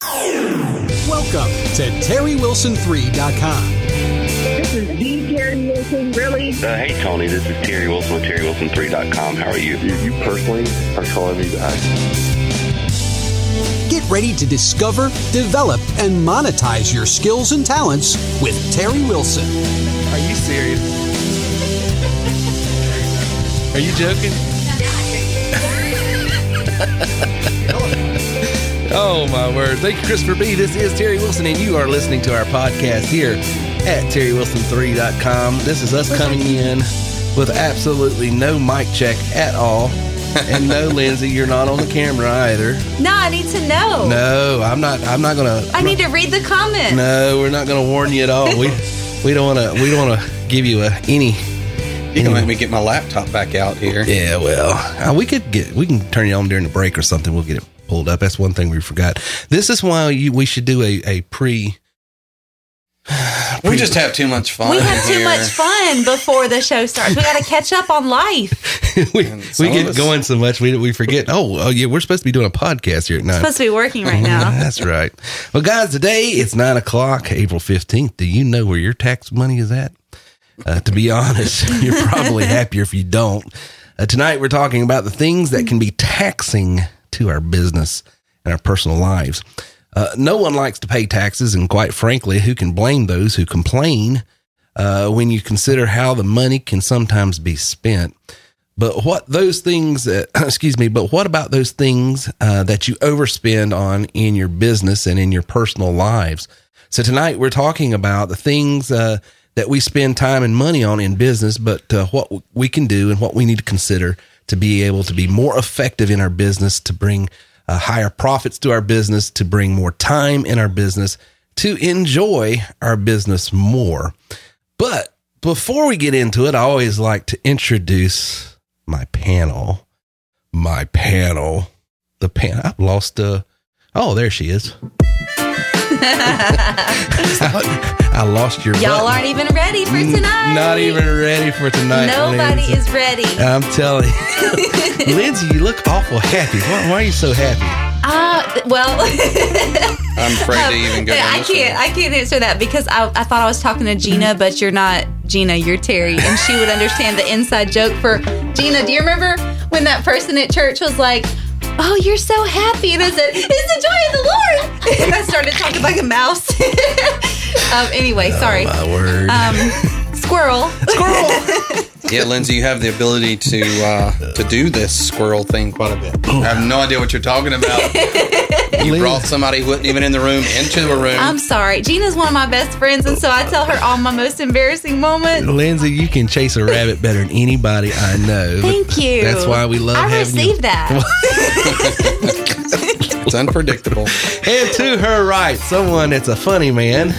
Welcome to TerryWilson3.com. This is the Terry Wilson, really? Hey, Tony, this is Terry Wilson with TerryWilson3.com. How are you? You personally are calling me back. Get ready to discover, develop, and monetize your skills and talents with Terry Wilson. Are you serious? Are you joking? Oh, my word. Thank you, Christopher B. This is Terry Wilson, and you are listening to our podcast here at TerryWilson3.com. This is us coming in with absolutely no mic check at all. And no, Lindsay, you're not on the camera either. No, I need to know. No, I'm not gonna. I need to read the comments. No, we're not gonna warn you at all. We don't wanna give you any. You can let me get my laptop back out here. Yeah, well, we can turn it on during the break or something. We'll get it pulled up. That's one thing we forgot. This is why we should do a pre. We just have too much fun. We have too much fun before the show starts. We got to catch up on life. we get going so much we forget. Oh yeah, we're supposed to be doing a podcast here at 9. Supposed to be working right now. That's right. Well, guys, today it's 9:00, April 15th. Do you know where your tax money is at? To be honest, you're probably happier if you don't. Tonight we're talking about the things that can be taxing to our business and our personal lives. No one likes to pay taxes, and quite frankly, who can blame those who complain when you consider how the money can sometimes be spent? But what about those things that you overspend on in your business and in your personal lives? So tonight we're talking about the things that we spend time and money on in business, but what we can do and what we need to consider to be able to be more effective in our business, to bring higher profits to our business, to bring more time in our business, to enjoy our business more. But before we get into it, I always like to introduce my panel. I've lost, oh, there she is. I lost your Y'all button. aren't even ready for tonight. Not even ready for tonight. Nobody Lindsay is ready. I'm telling you. Lindsay, you look awful happy. Why are you so happy? Well, I'm afraid to even go down this road. I can't answer that because I thought I was talking to Gina, but you're not Gina, you're Terry, and she would understand the inside joke for Gina. Do you remember when that person at church was like, "Oh, you're so happy," and I said, "It's the joy of the Lord," and I started talking like a mouse. Anyway, sorry. Oh, my word. Squirrel. Yeah, Lindsay, you have the ability to do this squirrel thing quite a bit. I have no idea what you're talking about. You brought somebody who wasn't even in the room into a room. I'm sorry. Gina's one of my best friends, and so I tell her all my most embarrassing moments. Lindsay, you can chase a rabbit better than anybody I know. Thank you. That's why we love having you. I received that. It's unpredictable. And to her right, someone that's a funny man.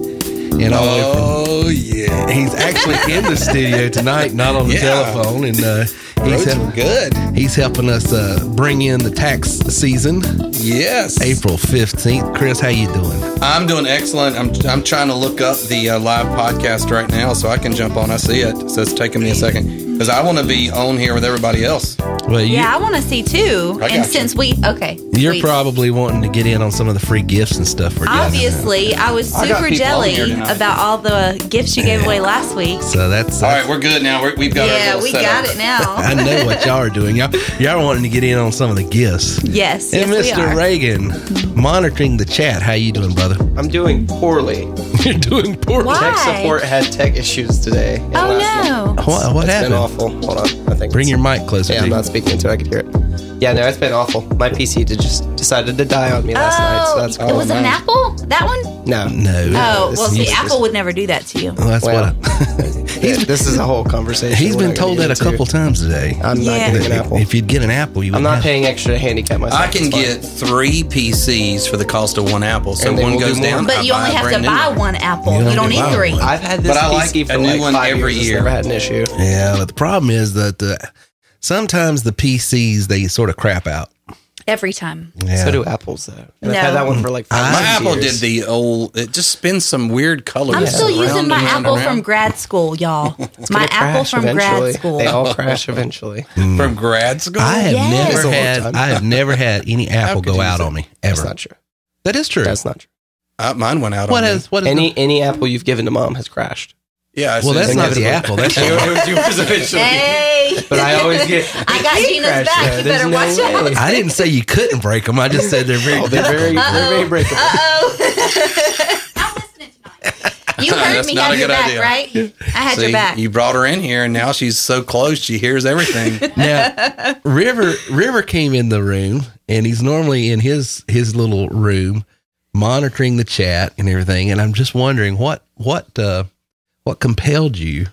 Oh, yeah. He's actually in the studio tonight, not on the telephone, and he's helping us bring in the tax season. Yes. April 15th. Chris, how you doing? I'm doing excellent. I'm trying to look up the live podcast right now so I can jump on. I see it, so it's taking me a second because I want to be on here with everybody else. Well, I want to see too. And since you're probably wanting to get in on some of the free gifts and stuff for obviously, I was super jelly about all the gifts you gave away last week. So that's all right. We're good now. We've got we got it now. I know what y'all are doing. Y'all wanting to get in on some of the gifts. Yes. And Mr. Reagan, monitoring the chat. How you doing, brother? I'm doing poorly. You're doing poorly. Why? Tech support had tech issues today. Oh no! What happened? It's been awful. Hold on. I think bring your mic closer. Yeah, I'm not speaking into it. I could hear it. Yeah, no, it's been awful. My PC just decided to die on me last night. So that's was it an Apple? That one? No. Oh, well, see, Apple would never do that to you. Well, that's what this is a whole conversation. He's been told that a couple times today. I'm not getting an Apple. If you'd get an Apple, you would. I'm not paying extra to handicap myself. I can get 3 PCs for the cost of 1 Apple. So one goes down. But you only have to buy 1 Apple. You don't need 3. I've had this PC for like 5 years. It's never had an issue. Yeah, but the problem is that sometimes the PCs, they sort of crap out. Every time. Yeah. So do Apples, though. And No. I've had that one for like 5 My years. Apple did the old, it just spins some weird colors. I'm still using my around Apple and from around. grad school, y'all. It's My gonna Apple crash from eventually. grad school. They all crash eventually. From grad school? I have Yes. never had any Apple go out on me ever. That's not true. That is true. That's not true. Mine went out What on is what is Any apple you've given to mom has crashed. Yeah. Well, that's not the apple. That's yours eventually. Hey, But I always get. I got Gina's crash back. there. You There's better no watch way. out. I didn't say you couldn't break them. I just said they're very. They're very breakable. I'm listening tonight. You heard That's me not have a your good back, idea. right? I had See, your back. you brought her in here, and now she's so close, she hears everything. Now, River came in the room, and he's normally in his little room, monitoring the chat and everything. And I'm just wondering what compelled you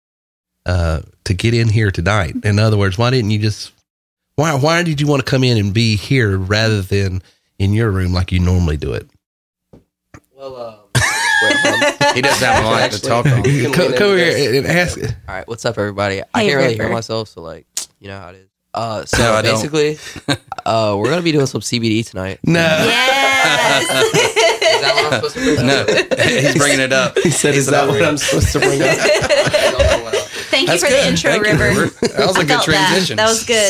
to get in here tonight. In other words, why didn't you just why did you want to come in and be here rather than in your room like you normally do it? Well, He doesn't have a mic to talk on. Come over here and ask. All right, what's up, everybody? I Hey, can't really River. hear myself, so like, you know how it is. So No, I don't. basically, we're gonna be doing some CBD tonight. No. Yes. Is that what I'm supposed to bring up? No, he's bringing it up. he said, "Is that what I'm supposed to bring up?" I don't know what else. Thank you That's for good. the intro, Thank you, River. That was a I good felt transition. That was good.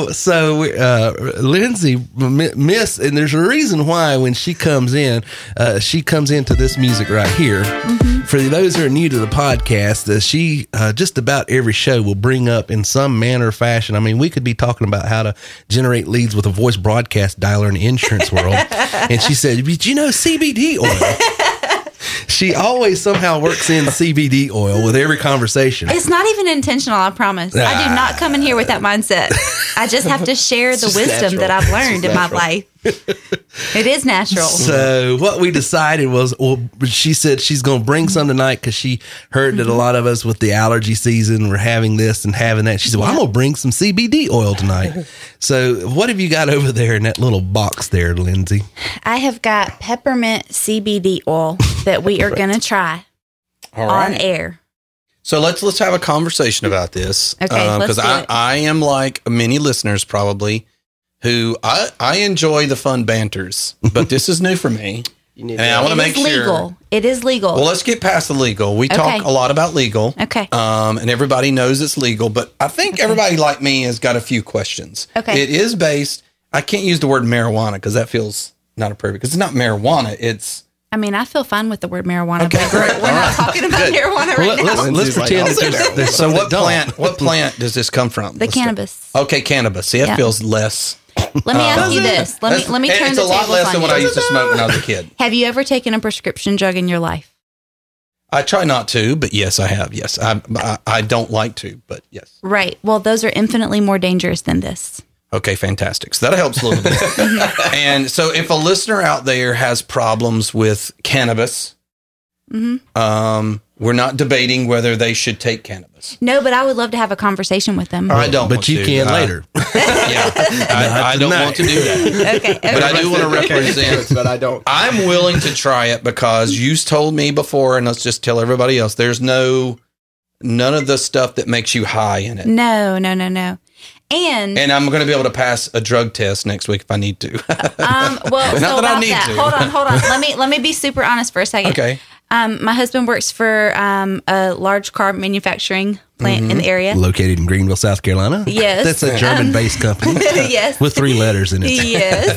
So Lindsay miss, and there's a reason why when she comes into this music right here. Mm-hmm. For those who are new to the podcast, she just about every show will bring up in some manner or fashion. I mean, we could be talking about how to generate leads with a voice broadcast dialer in the insurance world, and she said, "Did you know CBD oil?" She always somehow works in CBD oil with every conversation. It's not even intentional, I promise. I do not come in here with that mindset. I just have to share the just wisdom natural. that I've learned It's in my natural. life. It is natural. So what we decided was, well, she said she's going to bring some tonight because she heard that a lot of us with the allergy season were having this and having that. She said, well, I'm going to bring some CBD oil tonight. So what have you got over there in that little box there, Lindsay? I have got peppermint CBD oil that we are going to try All on right. air. So let's have a conversation about this. Okay, let's because do it. I am like many listeners probably who I enjoy the fun banters, but this is new for me. You need And I want to It make is sure. legal. It is legal. Well, let's get past the legal. We talk Okay. a lot about legal. Okay. And everybody knows it's legal, but I think everybody like me has got a few questions. Okay. It is based, I can't use the word marijuana because that feels not appropriate because it's not marijuana. It's, I mean, I feel fine with the word marijuana, Okay, but great. we're All not right. talking about Good. marijuana Well, right now. let's Lindsay's like, pretend I'll that say there's so some what that don't. plant does this come from? The cannabis. Okay, cannabis. See, that Yeah. feels less. Let me ask you this. Let me turn It's the a lot tables less on than you. what I used to smoke when I was a kid. Have you ever taken a prescription drug in your life? I try not to, but yes, I have. Yes, I don't like to, but yes. Right. Well, those are infinitely more dangerous than this. Okay, fantastic. So that helps a little bit. And so, if a listener out there has problems with cannabis, we're not debating whether they should take cannabis. No, but I would love to have a conversation with them. I don't, But want you to. can later. Yeah, I don't tonight. want to do that. Okay. But I do want to represent. but I don't. I'm willing to try it because you told me before, and let's just tell everybody else. There's none of the stuff that makes you high in it. No. And And I'm going to be able to pass a drug test next week if I need to. well, Not so that I about need that. to. Hold on. Let me be super honest for a second. Okay. My husband works for a large car manufacturing plant in the area. Located in Greenville, South Carolina. Yes. That's a German-based company Yes. with 3 letters in it. Yes.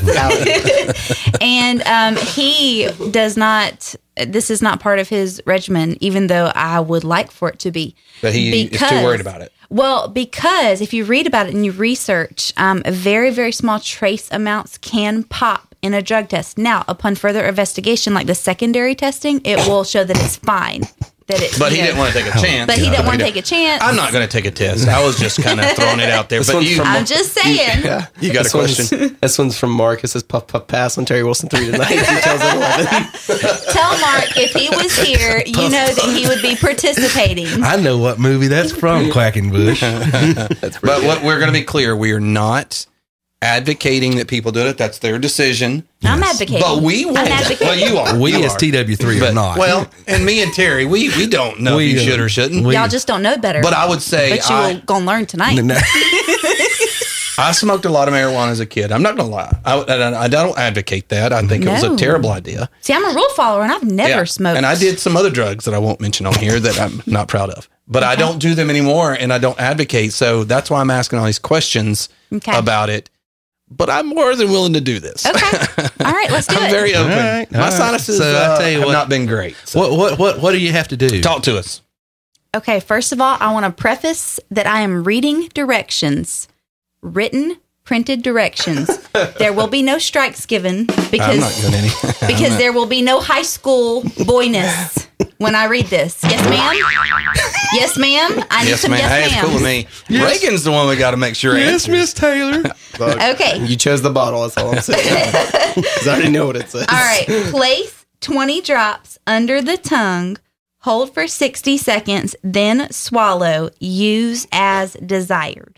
And he does not, this is not part of his regimen, even though I would like for it to be. But he is too worried about it. Well, because if you read about it and you research, very, very small trace amounts can pop in a drug test. Now, upon further investigation, like the secondary testing, it will show that it's fine. But he didn't want to take a chance. But he didn't want to take a chance. I'm not going to take a test. I was just kind of throwing it out there. This But one's you, from- I'm just saying. Yeah. you got a question? This one's from Mark. It says puff puff pass on Terry Wilson 3 tonight. Details at 11. Tell Mark if he was here, you know that he would be participating. I know what movie that's from, Quackenbush. But what we're going to be clear, we are not advocating that people do it. That's their decision. I'm advocating. But we will. I'm advocating. Well, you are. We You as are. TW3 are But, not. Well, and me and Terry, we don't know if you should or shouldn't. Y'all just don't know better. But I would say But you will gonna learn tonight. No. I smoked a lot of marijuana as a kid. I'm not going to lie. I don't advocate that. I think it was a No. terrible idea. See, I'm a rule follower and I've never smoked. And I did some other drugs that I won't mention on here that I'm not proud of. But I don't do them anymore and I don't advocate. So that's why I'm asking all these questions Okay. about it. but I'm more than willing to do this. Okay. All right, let's do I'm it. very open. All right, My sinuses I tell you have what, not been great. So. What do you have to do? Talk to us. Okay, first of all, I want to preface that I am reading directions, written, printed directions. There will be no strikes given I'm not because doing any. because there will be no high school boyness when I read this. Yes, ma'am. Yes, ma'am. I need Yes, some man. yes, Hey, it's ma'am. cool with me. Reagan's the one we got to make sure. Yes, answers. Miss Taylor. Okay. You chose the bottle. That's all I'm saying. Because I already know what it says. All right. Place 20 drops under the tongue. Hold for 60 seconds, then swallow. Use as desired.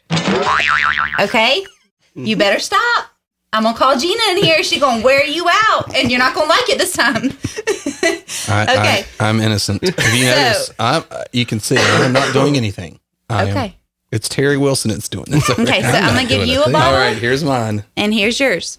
Okay? You better stop. I'm going to call Gina in here. She's going to wear you out, and you're not going to like it this time. Okay. I'm innocent. If you notice, you can see I'm not doing anything. Okay. It's Terry Wilson that's doing this. Okay, so I'm going to give you a All bottle, right, here's mine. and here's yours.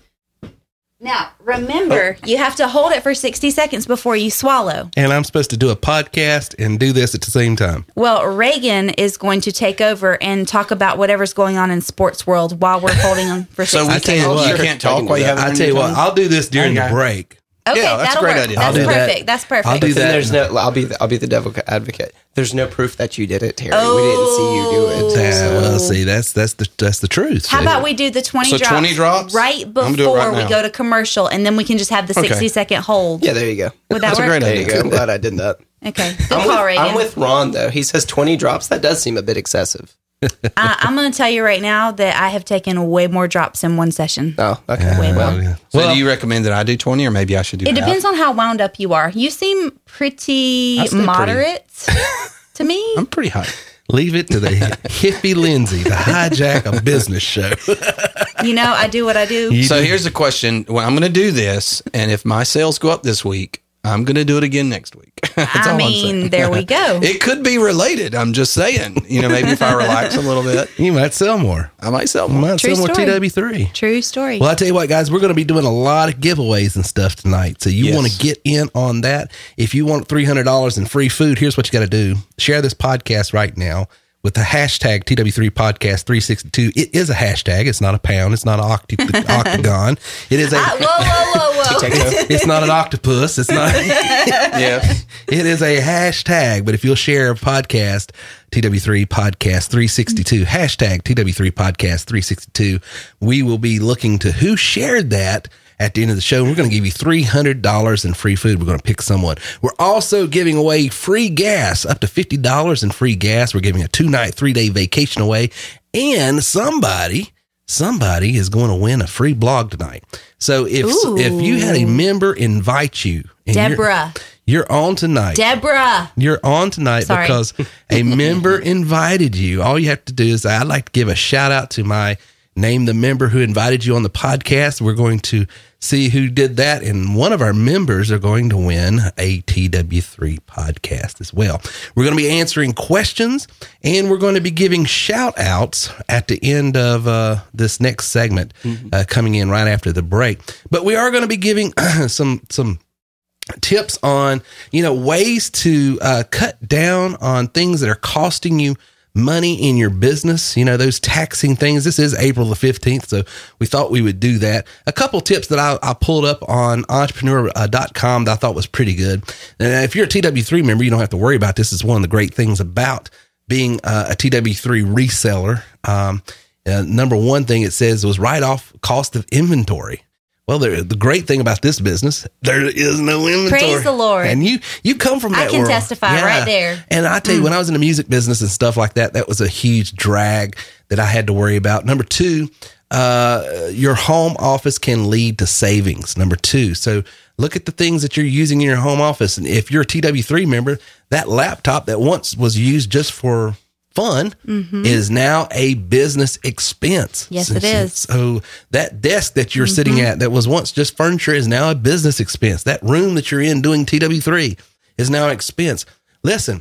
Now, remember, you have to hold it for 60 seconds before you swallow. And I'm supposed to do a podcast and do this at the same time. Well, Reagan is going to take over and talk about whatever's going on in sports world while we're holding them for 60 So we seconds. tell you what, you can't talk while you have it I on tell you your what, tongue? I'll do this during the Okay. break. Okay, Yeah, that's a that'll great work. idea. That's I'll do that. perfect. That's perfect. I'll do Then that. there's no. I'll be the devil advocate. There's no proof that you did it, Terry. We didn't see you do it. Well, see, that's the truth. How about we do the 20 So drops, 20 drops? right I'm gonna do it before right we now. go to commercial, and then we can just have the 60-second hold. Yeah, there you go. Would that That's a work? great There idea. you go. I'm glad I did that. Okay. Good call, Reagan. I'm with Ron though. He says 20 drops. That does seem a bit excessive. I'm going to tell you right now that I have taken way more drops in one session. Oh, okay. Way more. yeah. So do you recommend that I do 20 or maybe I should do It half? depends on how wound up you are. You seem pretty I seem moderate to me. I'm pretty high. Leave it to the hippie Lindsay to hijack a business show. You know, I do what I do. So here's the question. Well, I'm going to do this, and if my sales go up this week, I'm going to do it again next week. That's all I I'm mean, saying. there we go. It could be related. I'm just saying. You know, maybe if I relax a little bit, You might sell more. I might sell You more. might True sell more story. TW3. True story. Well, I tell you what, guys, we're going to be doing a lot of giveaways and stuff tonight. So you Yes. want to get in on that. If you want $300 in free food, here's what you got to do. Share this podcast right now with the hashtag TW3 Podcast 362. It is a hashtag. It's not a pound. It's not an octagon. It is a. Whoa. It's not an octopus. It's not. Yeah. It is a hashtag, but if you'll share a podcast, TW3 Podcast 362, hashtag TW3 Podcast 362, we will be looking to who shared that at the end of the show. We're going to give you $300 in free food. We're going to pick someone. We're also giving away free gas, up to $50 in free gas. We're giving a 2-night, 3-day vacation away. And somebody is going to win a free blog tonight. So if you had a member invite you, and Deborah. you're on tonight. Deborah. You're on tonight Sorry. because a member invited you. All you have to do is, I'd like to give a shout out to my name the member who invited you on the podcast. We're going to see who did that. And one of our members are going to win a TW3 podcast as well. We're going to be answering questions and we're going to be giving shout outs at the end of this next segment coming in right after the break. But we are going to be giving some tips on, ways to cut down on things that are costing you money in your business, those taxing things. This is April the 15th, so we thought we would do that. A couple tips that I pulled up on entrepreneur.com that I thought was pretty good. And if you're a TW3 member, you don't have to worry about this. It's one of the great things about being a TW3 reseller. Number one thing it says was write off cost of inventory. Well, the great thing about this business, there is no inventory. Praise the Lord. And you come from that I can world. testify right there. And I tell you, when I was in the music business and stuff like that, that was a huge drag that I had to worry about. Number two, your home office can lead to savings. Number two. So look at the things that you're using in your home office. And if you're a TW3 member, that laptop that once was used just for fun is now a business expense. Yes, it is. So that desk that you're sitting at that was once just furniture is now a business expense. That room that you're in doing TW3 is now an expense. Listen,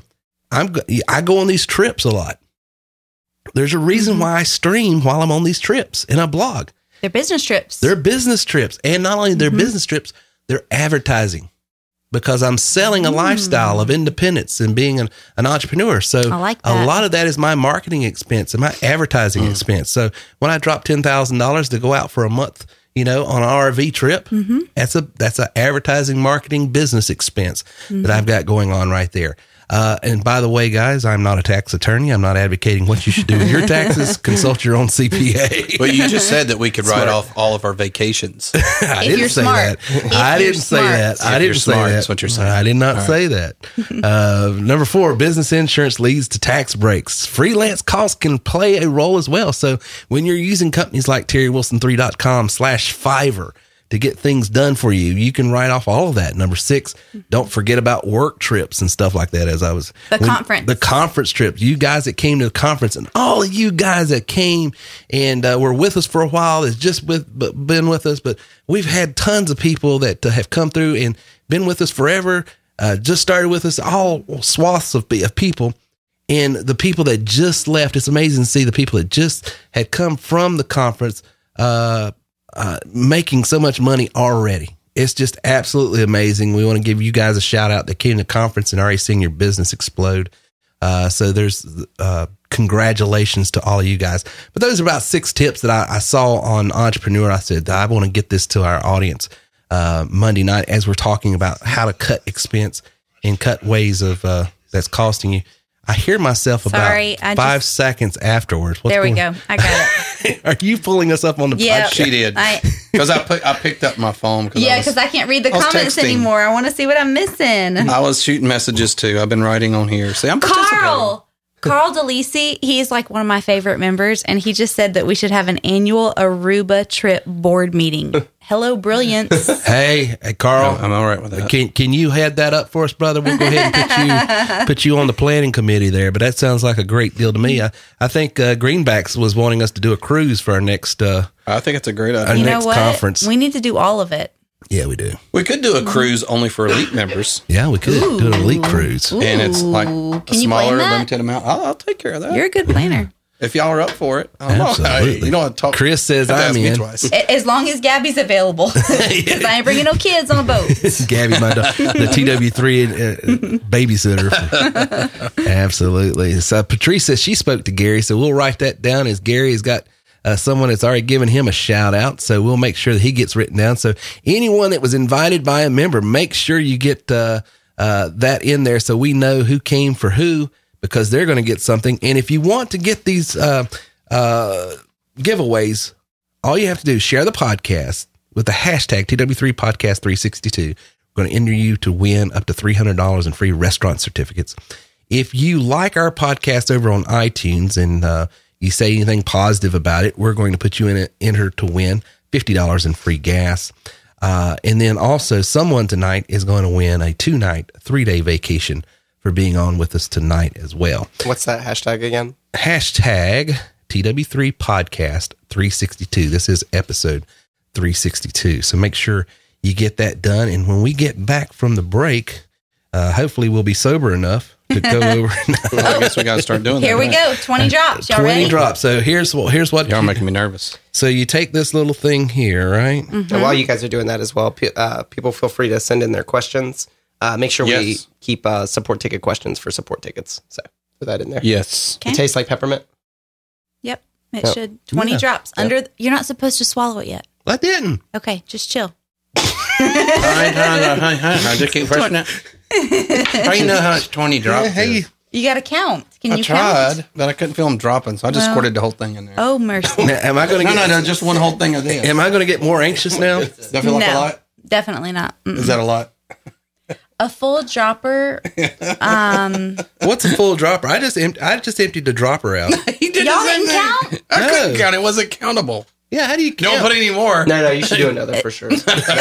I go on these trips a lot. There's a reason why I stream while I'm on these trips in a blog. They're business trips. They're business trips. And not only they're business trips, they're advertising. because I'm selling a lifestyle of independence and being an entrepreneur. So I like a that. lot of that is my marketing expense and my advertising expense. So when I drop $10,000 to go out for a month, on an RV trip, that's a advertising, marketing, business expense that I've got going on right there. And by the way, guys, I'm not a tax attorney. I'm not advocating what you should do with your taxes. Consult your own CPA. But you just said that we could write off all of our vacations. I If didn't you're say smart. that. I didn't say that. I If you're didn't say smart, that. that's what you're saying. I did not say that. Number 4, business insurance leads to tax breaks. Freelance costs can play a role as well. So when you're using companies like TerryWilson3.com/Fiverr to get things done for you, you can write off all of that. Number 6, don't forget about work trips and stuff like that. The conference trips, you guys that came to the conference, and all of you guys that came and were with us for a while, has just been with us, but we've had tons of people that have come through and been with us forever, just started with us, all swaths of people. And the people that just left, it's amazing to see the people that just had come from the conference, making so much money already. It's just absolutely amazing. We want to give you guys a shout out that came to the conference and already seeing your business explode. So there's congratulations to all of you guys. But those are about 6 tips that I saw on Entrepreneur. I said, I want to get this to our audience Monday night as we're talking about how to cut expense and cut ways of that's costing you. I hear myself about 5 seconds afterwards. There we go. I got it. Are you pulling us up on the podcast? She did. Because I picked up my phone. Because I can't read the comments anymore. I want to see what I'm missing. I was shooting messages too. I've been writing on here. See, I'm Carl DeLisi, he's like one of my favorite members, and he just said that we should have an annual Aruba trip board meeting. Hello, brilliance. Hey, Carl. No, I'm all right with that. Can you head that up for us, brother? We'll go ahead and put you on the planning committee there. But that sounds like a great deal to me. I think Greenbacks was wanting us to do a cruise for our next. I think it's a great idea. Our next conference. We need to do all of it. Yeah, we do. We could do a cruise only for elite members. Yeah, we could do an elite cruise. And it's like a smaller, limited amount. I'll take care of that. You're a good planner. If y'all are up for it. Absolutely. You don't have to talk. Chris says I'm in. As long as Gabby's available. Because I ain't bringing no kids on a boat. Gabby, the TW3 babysitter. Absolutely. So Patrice says she spoke to Gary, so we'll write that down as Gary has got someone that's already given him a shout out. So we'll make sure that he gets written down. So anyone that was invited by a member, make sure you get that in there so we know who came for who, because they're going to get something. And if you want to get these giveaways, all you have to do is share the podcast with the hashtag TW3Podcast362. We're going to enter you to win up to $300 in free restaurant certificates. If you like our podcast over on iTunes and you say anything positive about it, we're going to put you in an enter to win $50 in free gas. And then also someone tonight is going to win a 2-night, 3-day vacation for being on with us tonight as well. What's that hashtag again? Hashtag TW3 Podcast 362. This is episode 362. So make sure you get that done. And when we get back from the break, hopefully we'll be sober enough to go over. I guess we got to start doing that. Here we go. 20 drops. Y'all 20 ready? drops. So here's what y'all making me nervous. So you take this little thing here, right? Mm-hmm. And while you guys are doing that as well, people feel free to send in their questions. Make sure we keep support ticket questions for support tickets. So put that in there. Yes. It tastes like peppermint. Yep. It should. 20 drops. You're not supposed to swallow it yet. I didn't. Okay. Just chill. I just keep pressing it. How do you know how it's 20 drops? You got to count. Can you tried, count? but I couldn't feel them dropping, so I just squirted the whole thing in there. Oh, mercy. Now, am I going to No, just one whole thing of this. Am I going to get more anxious now? Does that feel like a lot? Definitely not. Mm-mm. Is that a lot? A full dropper. What's a full dropper? I just emptied the dropper out. He did Y'all the same didn't thing. count? I couldn't count. It wasn't countable. Yeah, how do you count? Don't put any more. No, you should do another for sure.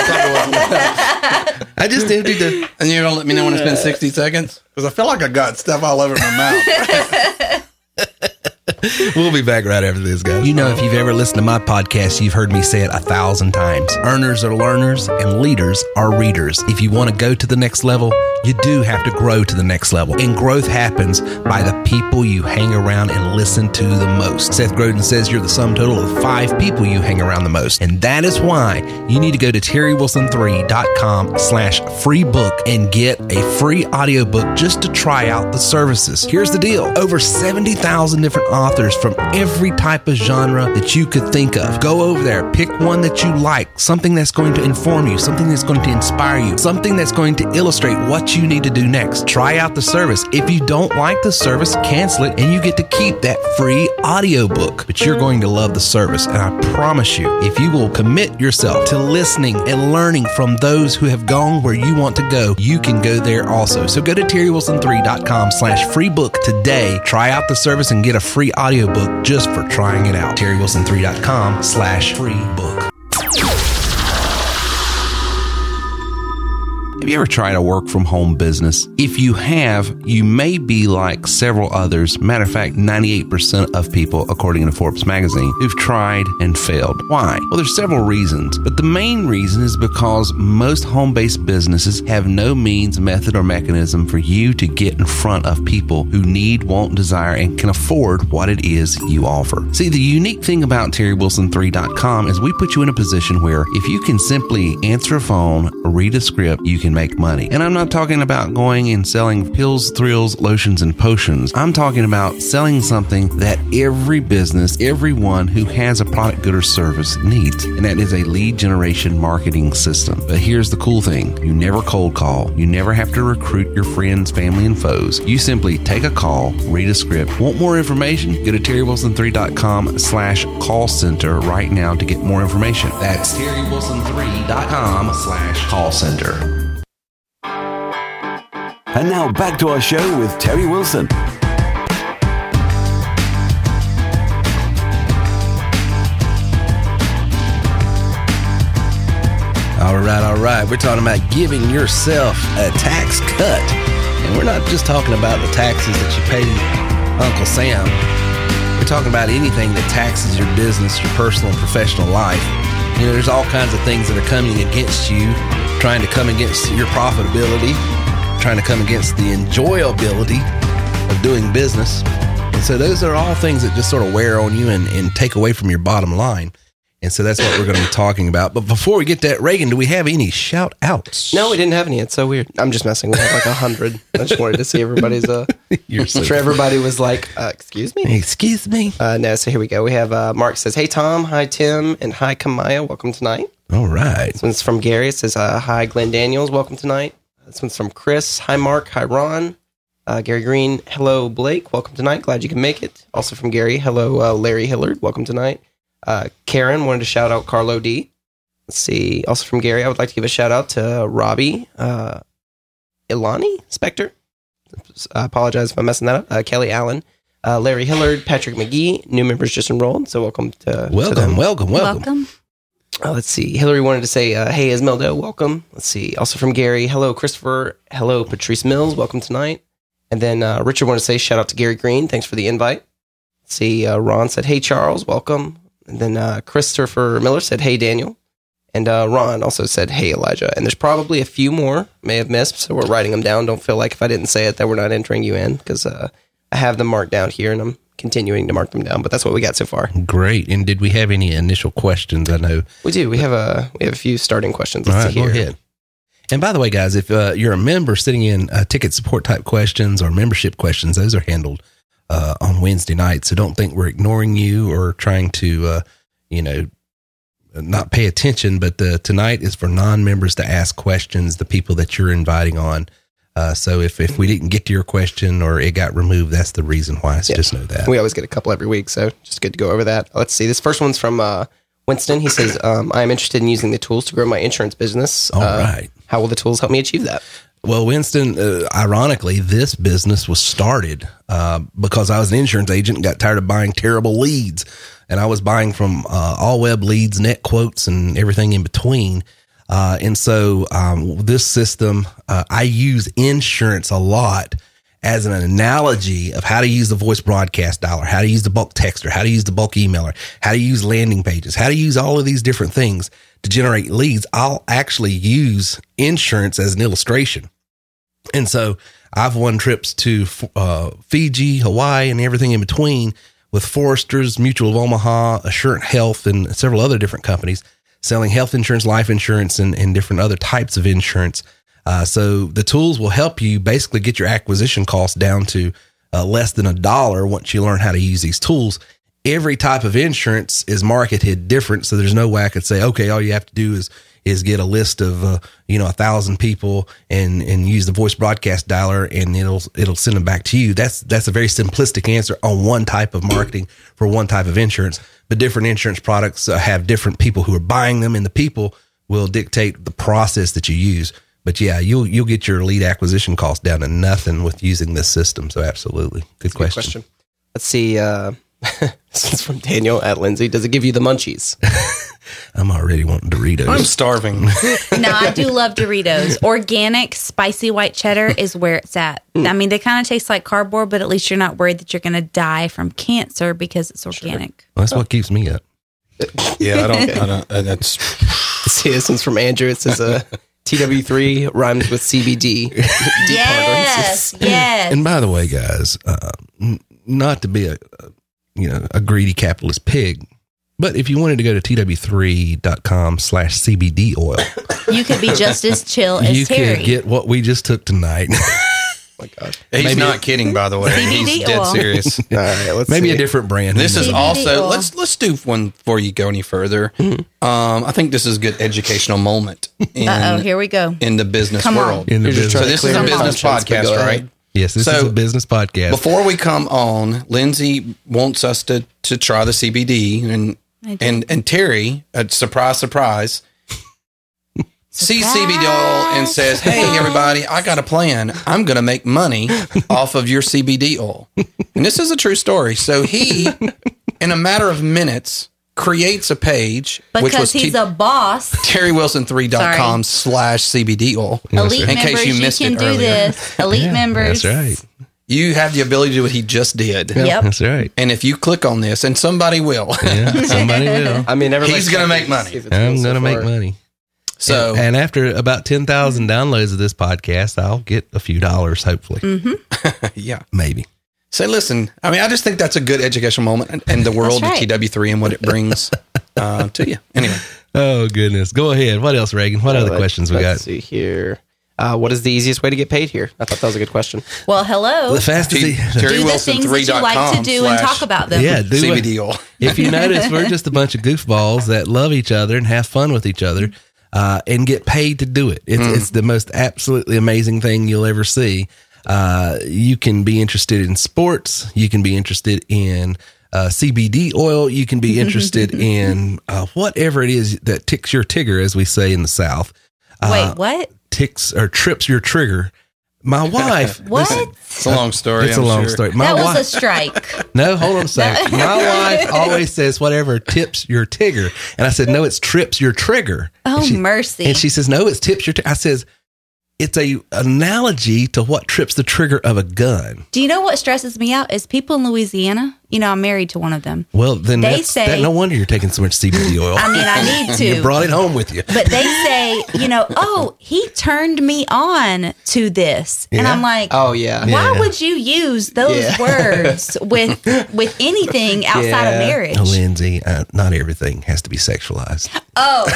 I just emptied the... And you're going to let me know when it's been 60 seconds? Because I feel like I got stuff all over my mouth. We'll be back right after this, guys. You know, if you've ever listened to my podcast, you've heard me say it 1,000 times. Earners are learners and leaders are readers. If you want to go to the next level, you do have to grow to the next level. And growth happens by the people you hang around and listen to the most. Seth Godin says you're the sum total of 5 people you hang around the most. And that is why you need to go to terrywilson3.com/free book and get a free audiobook just to try out the services. Here's the deal. Over 70,000 different authors from every type of genre that you could think of. Go over there, pick one that you like, something that's going to inform you, something that's going to inspire you, something that's going to illustrate what you need to do next. Try out the service. If you don't like the service, cancel it and you get to keep that free audiobook. But you're going to love the service, and I promise you, if you will commit yourself to listening and learning from those who have gone where you want to go, you can go there also. So go to terrywilson3.com/free book today. Try out the service and get a free audiobook just for trying it out. terrywilson3.com/free book. Have you ever tried a work from home business? If you have, you may be like several others. Matter of fact, 98% of people, according to Forbes magazine, who've tried and failed. Why? Well, there's several reasons, but the main reason is because most home-based businesses have no means, method, or mechanism for you to get in front of people who need, want, desire, and can afford what it is you offer. See, the unique thing about TerryWilson3.com is we put you in a position where if you can simply answer a phone, read a script, you can make money. And I'm not talking about going and selling pills, thrills, lotions, and potions. I'm talking about selling something that every business, everyone who has a product, good, or service needs. And that is a lead generation marketing system. But here's the cool thing. You never cold call. You never have to recruit your friends, family, and foes. You simply take a call, read a script. Want more information? Go to terrywilson3.com/call center right now to get more information. That's terrywilson3.com/call center. And now back to our show with Terry Wilson. All right. We're talking about giving yourself a tax cut. And we're not just talking about the taxes that you pay Uncle Sam. We're talking about anything that taxes your business, your personal and professional life. You know, there's all kinds of things that are coming against you, trying to come against your profitability, trying to come against the enjoyability of doing business. And so those are all things that just sort of wear on you and take away from your bottom line. And so that's what we're going to be talking about. But before we get to that, Reagan, do we have any shout outs? No, we didn't have any. It's so weird. I'm just messing. We have like 100. I just wanted to see everybody's. I'm sure everybody was like, excuse me? Excuse me? No, so here we go. We have Mark says, hey, Tom. Hi, Tim. And hi, Kamaya. Welcome tonight. All right. This one's from Gary. It says, hi, Glenn Daniels. Welcome tonight. This one's from Chris. Hi, Mark. Hi, Ron. Gary Green. Hello, Blake. Welcome tonight. Glad you can make it. Also from Gary. Hello, Larry Hillard. Welcome tonight. Karen wanted to shout out Carlo D. Let's see. Also from Gary, I would like to give a shout out to Robbie Ilani Spector. I apologize if I'm messing that up. Kelly Allen. Larry Hillard. Patrick McGee. New members just enrolled. So welcome to them. Welcome. Let's see. Hillary wanted to say, hey, Esmeldo, welcome. Let's see. Also from Gary, hello, Christopher. Hello, Patrice Mills. Welcome tonight. And then Richard wanted to say, shout out to Gary Green. Thanks for the invite. Let's see. Ron said, hey, Charles. Welcome. And then Christopher Miller said, hey, Daniel. And Ron also said, hey, Elijah. And there's probably a few more may have missed, so we're writing them down. Don't feel like if I didn't say it that we're not entering you in, because I have them marked down here, and I'm continuing to mark them down, but that's what we got so far. Great. And did we have any initial questions? I know we do. We have a few starting questions. Let's see here. Go ahead. And by the way, guys, if you're a member sitting in ticket support type questions or membership questions, those are handled on Wednesday night. So don't think we're ignoring you or trying to, not pay attention. But tonight is for non-members to ask questions, the people that you're inviting on. So if we didn't get to your question or it got removed, that's the reason why. So just know that. We always get a couple every week, so just good to go over that. Let's see. This first one's from Winston. He says, I am interested in using the tools to grow my insurance business. All right. How will the tools help me achieve that? Well, Winston, ironically, this business was started because I was an insurance agent and got tired of buying terrible leads. And I was buying from all web leads, net quotes, and everything in between. And so this system, I use insurance a lot as an analogy of how to use the voice broadcast dialer, how to use the bulk texter, how to use the bulk emailer, how to use landing pages, how to use all of these different things to generate leads, I'll actually use insurance as an illustration. And so I've won trips to Fiji, Hawaii, and everything in between with Foresters, Mutual of Omaha, Assurant Health, and several other different companies selling health insurance, life insurance, and different other types of insurance. So the tools will help you basically get your acquisition costs down to less than $1 once you learn how to use these tools. Every type of insurance is marketed different. So there's no way I could say, okay, all you have to do is get a list of, 1,000 people and use the voice broadcast dialer and it'll send them back to you. That's a very simplistic answer on one type of marketing for one type of insurance, but different insurance products have different people who are buying them, and the people will dictate the process that you use. But yeah, you'll get your lead acquisition cost down to nothing with using this system. So absolutely. Good question. Let's see. This is from Daniel at Lindsay. Does it give you the munchies? I'm already wanting Doritos. I'm starving. No, I do love Doritos. Organic, spicy white cheddar is where it's at. I mean, they kind of taste like cardboard, but at least you're not worried that you're going to die from cancer because it's organic. Well, that's what keeps me up. Yeah, I don't. That's. See, this one's from Andrew. It says TW3 rhymes with CBD. Yes. And by the way, guys, not to be a greedy capitalist pig, but if you wanted to go to tw3.com/CBD oil, you could be just as chill as you Terry. could get what we just took tonight. My God. He's not kidding, by the way. CBD He's dead oil. serious. All right, let's Maybe see. a different brand. This is CBD also oil. let's do one before you go any further. I think this is a good educational moment Here we go. in the business Come on. world. In the business. So this is a Come on. business podcast, right? Yes, this So, is a business podcast. Before we come on, Lindsay wants us to try the CBD, and Terry, surprise, sees CBD oil and says, "Hey, everybody, I got a plan. I'm going to make money off of your CBD oil." And this is a true story. So he, in a matter of minutes, creates a page Because he's a boss. TerryWilson3.com/CBD oil. Elite In members, case you missed can it do earlier. this. Elite members. That's right. You have the ability to do what he just did. Yep. That's right. And if you click on this, and somebody will, Yeah, somebody will. I mean, He's gonna make money. I'm going to make money. So and after about 10,000 downloads of this podcast, I'll get a few dollars, hopefully. yeah. Maybe. So listen, I mean, I just think that's a good educational moment in the world That's of right. TW3 and what it brings to you. Anyway, Oh, goodness. Go ahead. What else, Reagan? What other questions we got? Let's see here. What is the easiest way to get paid here? I thought that was a good question. Well, hello. The fastest. Do the things that you like to do and talk about them. Yeah, do it. CBD oil. If you notice, we're just a bunch of goofballs that love each other and have fun with each other and get paid to do it. It's the most absolutely amazing thing you'll ever see. You can be interested in sports. You can be interested in CBD oil. You can be interested in whatever it is that ticks your tigger, as we say in the South. Wait, what? Ticks or trips your trigger. My wife. What? It's a long story. It's a long story. My That was wife, a strike. No, hold on a second. My wife always says whatever tips your tigger. And I said, no, it's trips your trigger. Oh, And she- mercy. And she says, no, it's tips your I says, it's a analogy to what trips the trigger of a gun. Do you know what stresses me out is people in Louisiana? You know, I'm married to one of them. Well, then They that's, say- that, no wonder you're taking so much CBD oil. I mean, I need to. You brought it home with you. But they say, oh, he turned me on to this. And Yeah. I'm like, Oh, yeah. why Yeah. would you use those Yeah. words with anything outside of Yeah. marriage? Lindsay, not everything has to be sexualized. Oh.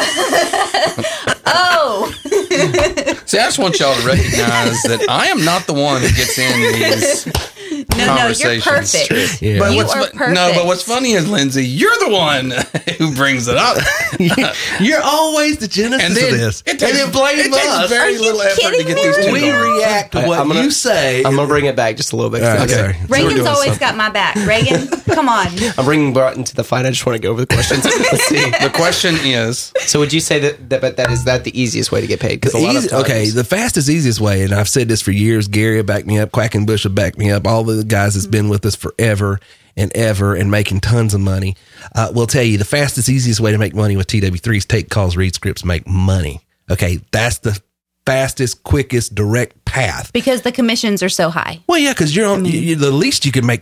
Oh. See, I just want y'all to recognize that I am not the one who gets in these No, you're conversations. perfect. Yeah. But You what's are perfect. no, but what's funny is, Lindsay, you're the one who brings it up. You're always the genesis And then of this. it takes, and then blame it takes us. very Are little you effort to kidding get me these two right We going. react to what I'm gonna- you say. I'm going to bring it back just a little bit. All right, Okay. sorry. Reagan's doing always something. got my back. Reagan, come on. I'm bringing Broughton to the fight. I just want to go over the questions. Let's see. The question is, So would you say that is that the easiest way to get paid? Because a lot of times, Okay, the fastest, easiest way, and I've said this for years. Gary will back me up. Quackenbush will back me up. All the guys that's been with us forever and ever and making tons of money will tell you the fastest, easiest way to make money with TW3 is take calls, read scripts, make money. Okay, that's the fastest, quickest, direct path. Because the commissions are so high. Well, yeah, because the least you can make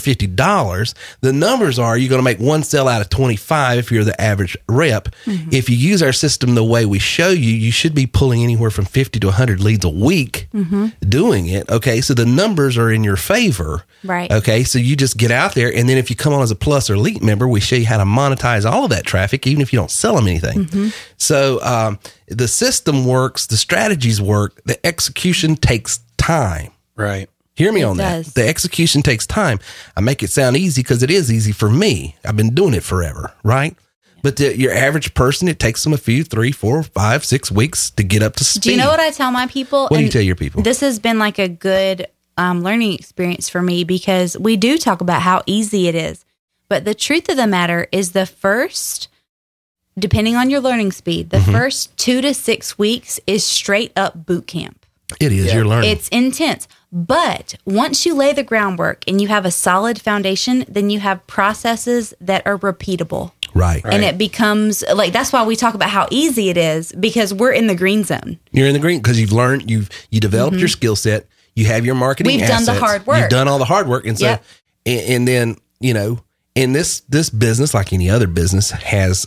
$750. The numbers are you're going to make one sale out of 25 if you're the average rep. Mm-hmm. If you use our system the way we show you, you should be pulling anywhere from 50 to 100 leads a week doing it. Okay, so the numbers are in your favor. Right. Okay, so you just get out there, and then if you come on as a Plus or Elite member, we show you how to monetize all of that traffic, even if you don't sell them anything. Mm-hmm. So the system works, the strategies work, the execution takes time. Right. Hear me on that. The execution takes time. I make it sound easy because it is easy for me. I've been doing it forever, right? But your average person, it takes them a few, 3, 4, 5, 6 weeks to get up to speed. Do you know what I tell my people? What do you tell your people? This has been like a good learning experience for me because we do talk about how easy it is. But the truth of the matter is the first, depending on your learning speed, the first 2 to 6 weeks is straight up boot camp. It is. You're learning. It's intense. But once you lay the groundwork and you have a solid foundation, then you have processes that are repeatable. Right. And it becomes like, that's why we talk about how easy it is because we're in the green zone. You're in the green because you've learned, you developed your skill set. You have your marketing assets. We've done the hard work. You've done all the hard work. And so, and then, you know, in this business, like any other business, has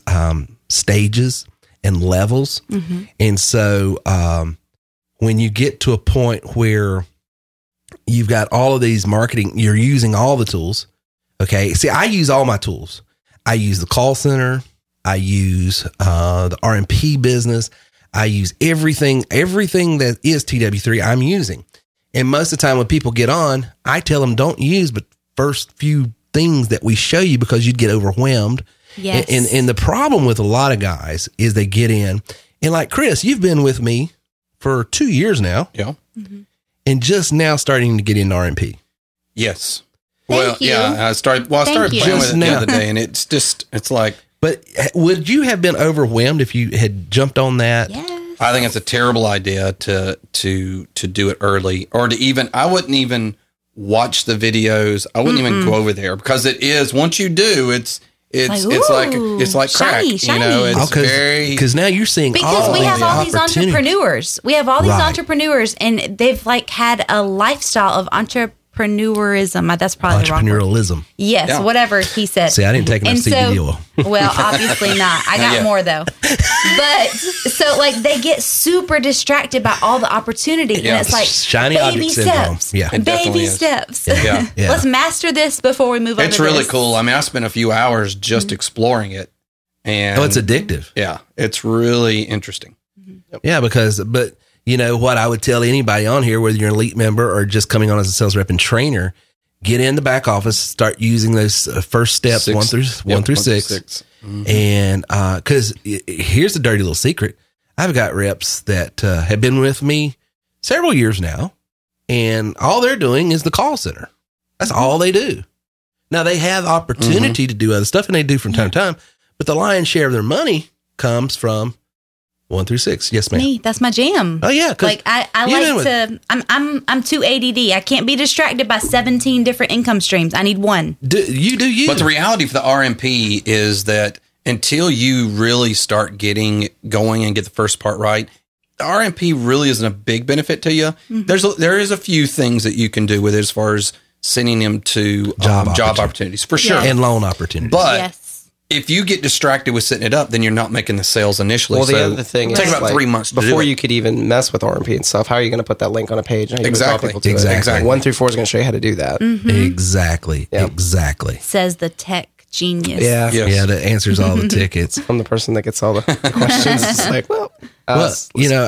stages and levels. Mm-hmm. And so when you get to a point where you've got all of these marketing, you're using all the tools. Okay. See, I use all my tools. I use the call center. I use the RMP business. I use everything that is TW3 I'm using. And most of the time when people get on, I tell them don't use but first few things that we show you because you'd get overwhelmed. Yes. And the problem with a lot of guys is they get in. And like Chris, you've been with me for 2 years now. Yeah. Mm-hmm. And just now starting to get into RMP. Yes. Thank you. Yeah, I started playing with it the other day, and it's like. But would you have been overwhelmed if you had jumped on that? Yes. I think it's a terrible idea to do it early, or to even. I wouldn't even watch the videos. I wouldn't even go over there because it is once you do, it's like crack. Shiny. You know, it's very because now you're seeing because we have all these entrepreneurs. We have all these entrepreneurs, and they've like had a lifestyle of entrepreneurism. That's probably the wrong word. Entrepreneurialism. Yes, whatever he said. See, I didn't take enough CBD oil. Well, obviously not. I got more though. But so like they get super distracted by all the opportunity, and it's like shiny baby object syndrome. steps. Yeah, baby steps. Yeah. Let's master this before we move on. It's to really this. cool. I mean, I spent a few hours just exploring it, and it's addictive. Yeah, it's really interesting. Yeah, but you know what I would tell anybody on here, whether you're an elite member or just coming on as a sales rep and trainer, get in the back office, start using those first steps, 1 through 6. Mm-hmm. And because here's the dirty little secret. I've got reps that have been with me several years now, and all they're doing is the call center. That's all they do. Now, they have opportunity to do other stuff, and they do from time to time, but the lion's share of their money comes from 1 through 6. Yes, ma'am. Me, that's my jam. Oh yeah, like I like to. I'm too ADD. I can't be distracted by 17 different income streams. I need one. Do you? But the reality for the RMP is that until you really start getting going and get the first part right, the RMP really isn't a big benefit to you. Mm-hmm. There is a few things that you can do with it as far as sending them to job opportunities for sure, and loan opportunities. But if you get distracted with setting it up, then you're not making the sales initially. Well, the other thing is about 3 months before you could even mess with RMP and stuff. How are you going to put that link on a page? Exactly. 1 through 4 is going to show you how to do that. Mm-hmm. Exactly. Says the tech genius. Yeah, yeah, that answers all the tickets. I'm the person that gets all the questions. It's like, you know,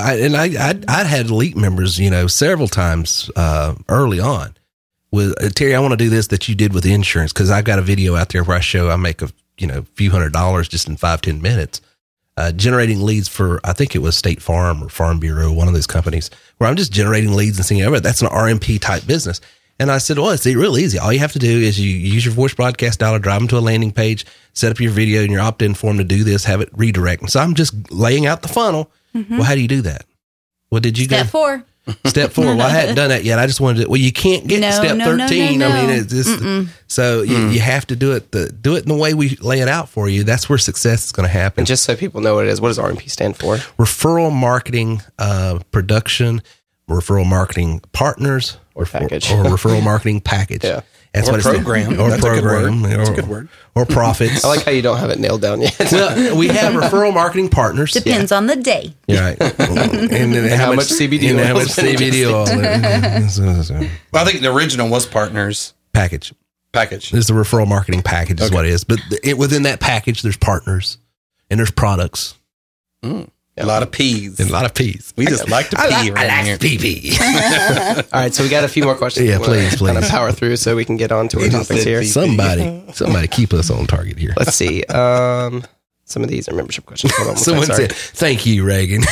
I had elite members, you know, several times early on with Terry. I want to do this that you did with insurance because I've got a video out there where I show I make a few $100s just in 5-10 minutes, generating leads for, I think it was State Farm or Farm Bureau, one of those companies where I'm just generating leads and seeing everybody. That's an RMP type business. And I said, well, it's real easy. All you have to do is you use your voice broadcast dialer, drive them to a landing page, set up your video and your opt-in form to do this, have it redirect. And so I'm just laying out the funnel. Mm-hmm. Well, how do you do that? Well, did you Step 4. Step 4. Well, I hadn't done that yet. I just wanted to. Well, you can't get to step 13. No. I mean, it's just, so you have to do it. Do it in the way we lay it out for you. That's where success is going to happen. And just so people know what it is, what does RMP stand for? Referral Marketing Production referral marketing partners or package or referral marketing package. Yeah. That's or what program. It's or That's program. That's a good word. Or profits. I like how you don't have it nailed down yet. Well, we have referral marketing partners. Depends on the day. Yeah, right. And then how much CBD and oil how much is in CBD oil. Well, I think the original was partners Package. package. It's the referral marketing package is what it is. But within that package, there's partners and there's products. A lot of peas. And a lot of peas. We just like to pee around here. pee. All right, so we got a few more questions. Yeah, we wanna please. kind of power through so we can get on to our topics here. Somebody keep us on target here. Let's see. Some of these are membership questions. Hold on one Someone second, sorry. said, "Thank you, Reagan."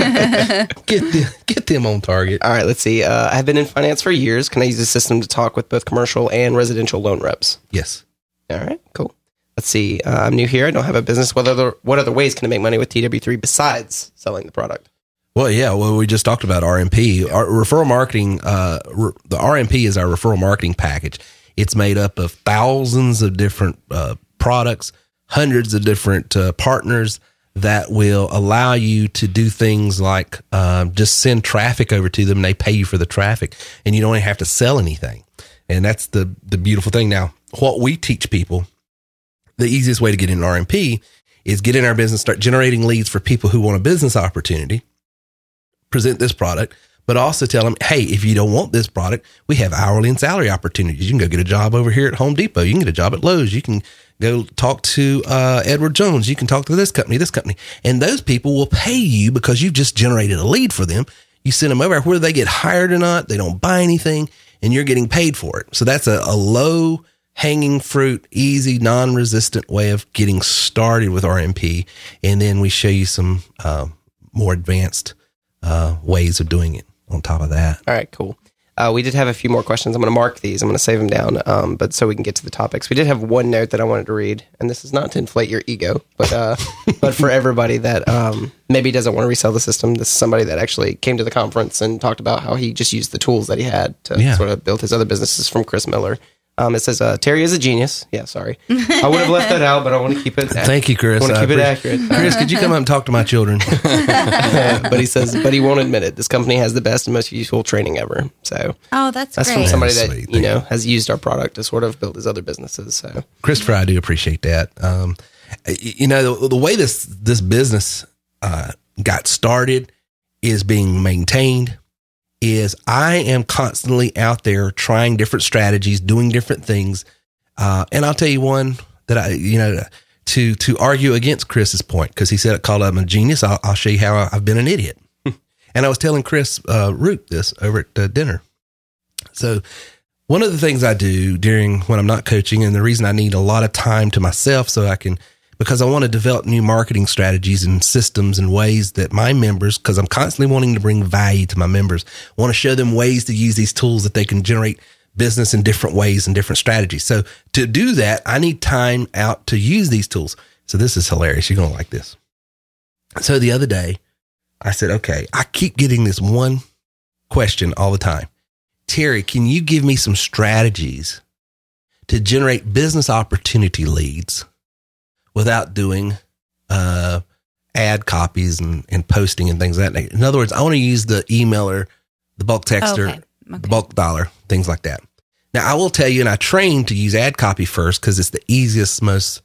get them on target. All right, let's see. I have been in finance for years. Can I use the system to talk with both commercial and residential loan reps? Yes. All right, cool. Let's see. I'm new here. I don't have a business. What other ways can I make money with TW3 besides selling the product? Well, yeah. Well, we just talked about RMP. Our referral marketing, the RMP is our referral marketing package. It's made up of thousands of different products, hundreds of different partners that will allow you to do things like just send traffic over to them and they pay you for the traffic and you don't even have to sell anything. And that's the beautiful thing. Now, what we teach people, the easiest way to get in RMP is get in our business, start generating leads for people who want a business opportunity, present this product, but also tell them, hey, if you don't want this product, we have hourly and salary opportunities. You can go get a job over here at Home Depot. You can get a job at Lowe's. You can go talk to Edward Jones. You can talk to this company. And those people will pay you because you've just generated a lead for them. You send them over, whether they get hired or not, they don't buy anything, and you're getting paid for it. So that's a low hanging fruit, easy, non-resistant way of getting started with RMP. And then we show you some more advanced ways of doing it on top of that. All right, cool. We did have a few more questions. I'm going to mark these. I'm going to save them down, but so we can get to the topics. We did have one note that I wanted to read, and this is not to inflate your ego, but but for everybody that maybe doesn't want to resell the system, this is somebody that actually came to the conference and talked about how he just used the tools that he had to sort of build his other businesses. From Chris Miller. It says, Terry is a genius. Yeah, sorry. I would have left that out, but I want to keep it. Thank you, Chris. I want to keep it accurate. Chris, could you come up and talk to my children? But he says, but he won't admit it. This company has the best and most useful training ever. So, that's great. From somebody that, has used our product to sort of build his other businesses. So, Christopher, I do appreciate that. The way this business got started is being maintained. Is I am constantly out there trying different strategies, doing different things. And I'll tell you one that to argue against Chris's point, because he said it called I'm a genius. I'll show you how I've been an idiot. And I was telling Chris Root this over at dinner. So one of the things I do when I'm not coaching, and the reason I need a lot of time to myself because I want to develop new marketing strategies and systems and ways that my members, because I'm constantly wanting to bring value to my members, want to show them ways to use these tools that they can generate business in different ways and different strategies. So to do that, I need time out to use these tools. So this is hilarious. You're going to like this. So the other day I said, okay, I keep getting this one question all the time. Terry, can you give me some strategies to generate business opportunity leads without doing ad copies and posting and things like that? In other words, I want to use the emailer, the bulk texter, the bulk dollar, things like that. Now, I will tell you, and I train to use ad copy first because it's the easiest, most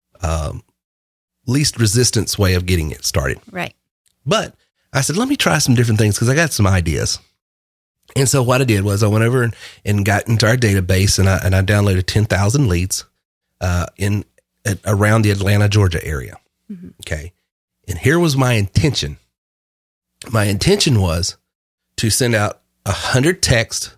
least resistance way of getting it started. Right. But I said, let me try some different things because I got some ideas. And so what I did was I went over and got into our database and I downloaded 10,000 leads around the Atlanta, Georgia area. Mm-hmm. Okay. And here was my intention. My intention was to send out 100 texts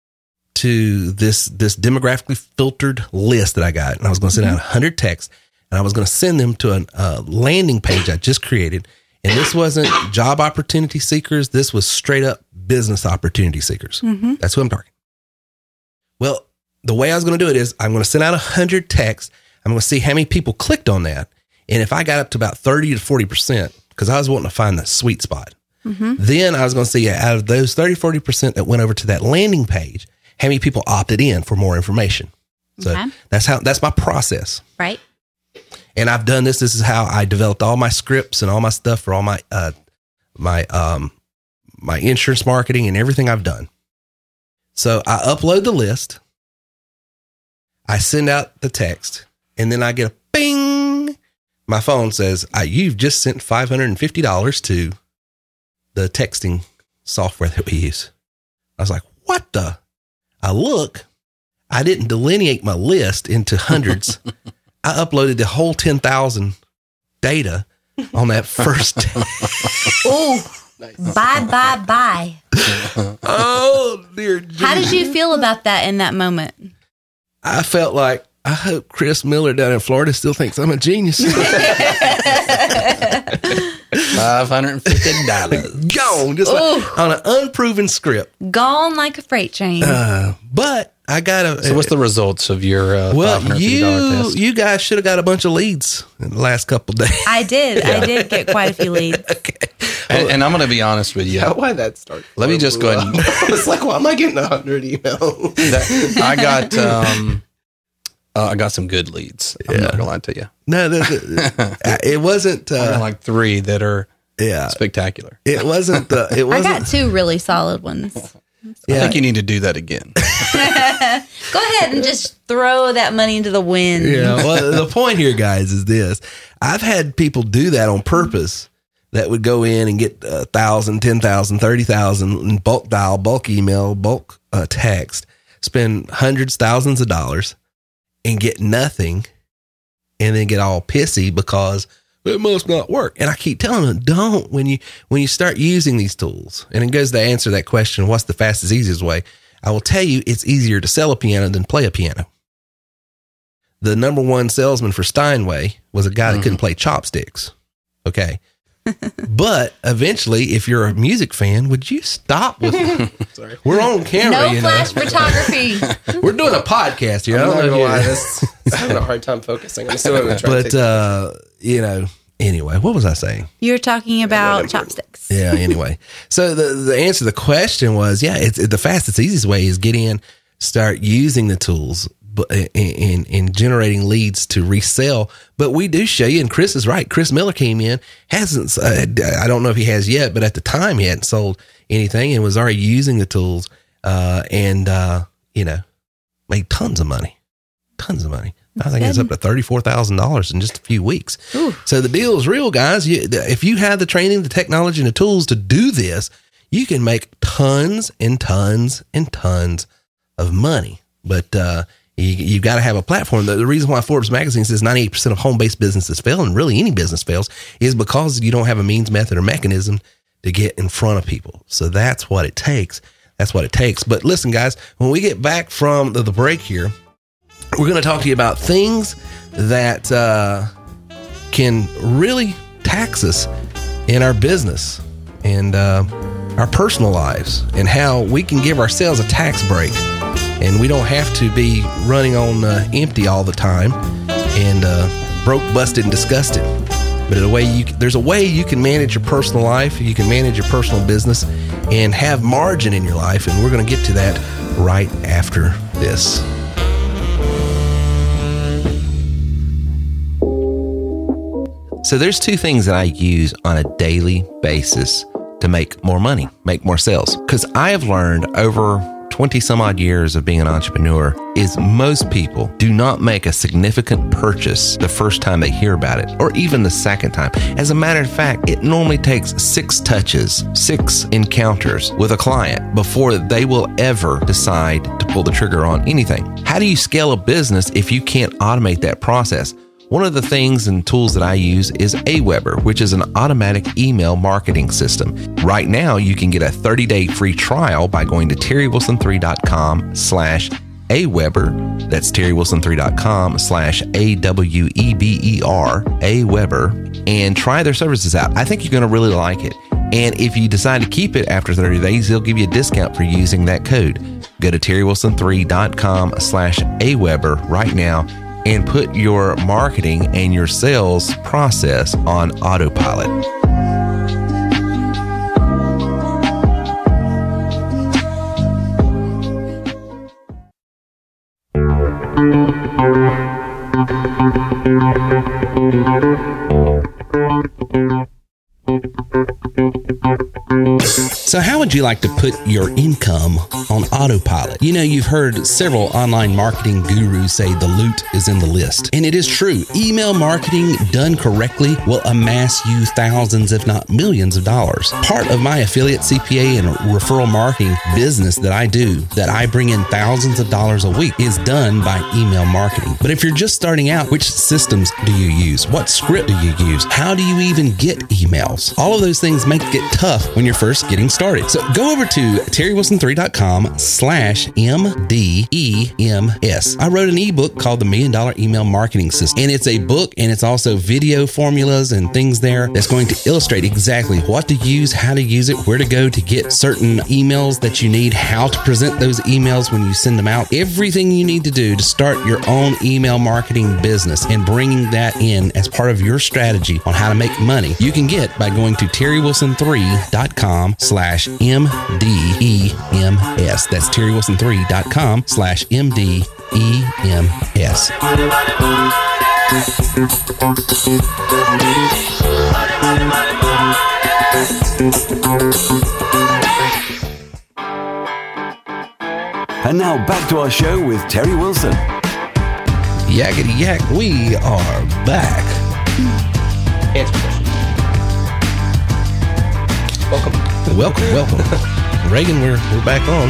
to this demographically filtered list that I got. And I was going to send out 100 texts and I was going to send them to a landing page I just created. And this wasn't job opportunity seekers. This was straight up business opportunity seekers. Mm-hmm. That's who I'm targeting. Well, the way I was going to do it is I'm going to send out 100 texts. I'm going to see how many people clicked on that. And if I got up to about 30 to 40%, because I was wanting to find the sweet spot, then I was going to see out of those 30, 40% that went over to that landing page, how many people opted in for more information. So that's my process. Right. And I've done this. This is how I developed all my scripts and all my stuff for all my my insurance marketing and everything I've done. So I upload the list. I send out the text, and then I get a bing. My phone says, you've just sent $550 to the texting software that we use. I was like, what the? I look, I didn't delineate my list into hundreds. I uploaded the whole 10,000 data on that first day. Ooh, bye. Oh, dear. How did you feel about that in that moment? I felt like, I hope Chris Miller down in Florida still thinks I'm a genius. $550. Gone. Just like on an unproven script. Gone like a freight train. But I got So what's the results of your $550 test? You guys should have got a bunch of leads in the last couple of days. I did. Yeah. I did get quite a few leads. Okay. And I'm going to be honest with you. Why that start? Let me just go ahead and... It's like, why am I getting 100 emails? I got some good leads. I'm not going to lie to you. No, it wasn't... I got like 3 that are spectacular. It wasn't... I got 2 really solid ones. I think you need to do that again. Go ahead and just throw that money into the wind. Yeah. Well, the point here, guys, is this. I've had people do that on purpose that would go in and get 1,000, 10,000, 30,000 in bulk dial, bulk email, bulk text, spend hundreds, thousands of dollars and get nothing, and then get all pissy because it must not work. And I keep telling them, don't. When you start using these tools, and it goes to answer that question, what's the fastest, easiest way? I will tell you, it's easier to sell a piano than play a piano. The number one salesman for Steinway was a guy that couldn't play chopsticks. Okay. But eventually, if you're a music fan, would you stop with Sorry. We're on camera. No flash photography. We're doing a podcast here. I'm not gonna lie, I'm having a hard time focusing. I'm still going to try to take anyway, what was I saying? You were talking about chopsticks. Yeah, anyway. So the answer to the question was, it's the fastest, easiest way is get in, start using the tools in generating leads to resell. But we do show you, and Chris is right. Chris Miller came in, hasn't, I don't know if he has yet, but at the time he hadn't sold anything and was already using the tools and made tons of money. I think it's up to $34,000 in just a few weeks. Ooh. So the deal is real, guys. If you have the training, the technology, and the tools to do this, you can make tons and tons and tons of money. But you've got to have a platform. The reason why Forbes magazine says 98% of home-based businesses fail, and really any business fails, is because you don't have a means, method, or mechanism to get in front of people. So that's what it takes. But listen, guys, when we get back from the break here, we're going to talk to you about things that can really tax us in our business and our personal lives, and how we can give ourselves a tax break, and we don't have to be running on empty all the time and broke, busted, and disgusted. But there's a way you can manage your personal life, you can manage your personal business, and have margin in your life, and we're going to get to that right after this. So there's 2 things that I use on a daily basis to make more money, make more sales. Because I have learned over 20 some odd years of being an entrepreneur is most people do not make a significant purchase the first time they hear about it, or even the second time. As a matter of fact, it normally takes 6 touches, 6 encounters with a client before they will ever decide to pull the trigger on anything. How do you scale a business if you can't automate that process? One of the things and tools that I use is Aweber, which is an automatic email marketing system. Right now, you can get a 30-day free trial by going to terrywilson3.com/Aweber. That's terrywilson3.com/AWEBER, Aweber, and try their services out. I think you're going to really like it. And if you decide to keep it after 30 days, they'll give you a discount for using that code. Go to terrywilson3.com/Aweber right now and put your marketing and your sales process on autopilot. So how would you like to put your income on autopilot? You know, you've heard several online marketing gurus say the loot is in the list. And it is true. Email marketing done correctly will amass you thousands, if not millions of dollars. Part of my affiliate CPA and referral marketing business that I do, that I bring in thousands of dollars a week, is done by email marketing. But if you're just starting out, which systems do you use? What script do you use? How do you even get emails? All of those things make it tough when you're first getting started. So go over to terrywilson3.com/MDEMS. I wrote an ebook called The $1 Million Email Marketing System. And it's a book and it's also video formulas and things there that's going to illustrate exactly what to use, how to use it, where to go to get certain emails that you need, how to present those emails when you send them out, everything you need to do to start your own email marketing business and bringing that in as part of your strategy on how to make money. You can get by going to terrywilson3.com/MDEMS. That's terrywilson3.com/MDEMS. And now back to our show with Terry Wilson. Yakety yak, we are back. Answer questions. Welcome. Reagan, we're back on.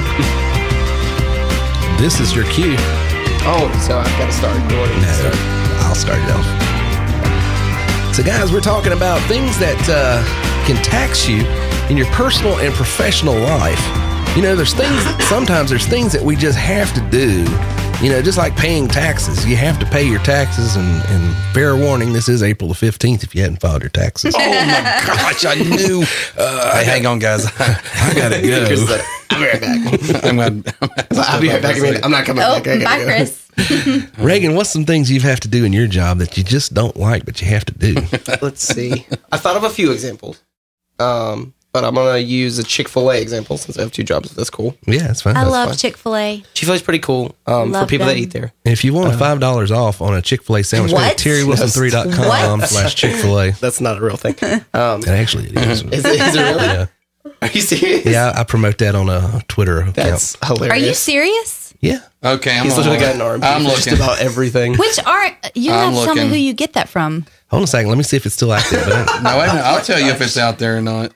This is your cue. Oh, so I've got to start. I'll start it off. So guys, we're talking about things that can tax you in your personal and professional life. You know, sometimes there's things that we just have to do. You know, just like paying taxes. You have to pay your taxes, and fair warning, this is April the 15th if you hadn't filed your taxes. Oh my gosh, I knew. Hey, hang on, guys. I gotta go. I'll be right back. I'll be right back. I'm not coming back. Bye, Chris. Reagan, what's some things you have to do in your job that you just don't like, but you have to do? Let's see. I thought of a few examples. But I'm going to use a Chick-fil-A example since I have two jobs. That's cool. Yeah, that's fine. I love Chick-fil-A. Chick-fil-A is pretty cool for people that eat there. And if you want $5 off on a Chick-fil-A sandwich, go to terrywilson3.com/Chick-fil-A. That's not a real thing. Actually, it is. Is it really? Yeah. Are you serious? Yeah, I promote that on a Twitter account. That's hilarious. Are you serious? Yeah. Okay, He's literally got an arm. I'm looking. Just about everything. Which aren't you have to tell me who you get that from? Hold on a second. Let me see if it's still active. No, wait a minute. I'll tell you if it's out there or not.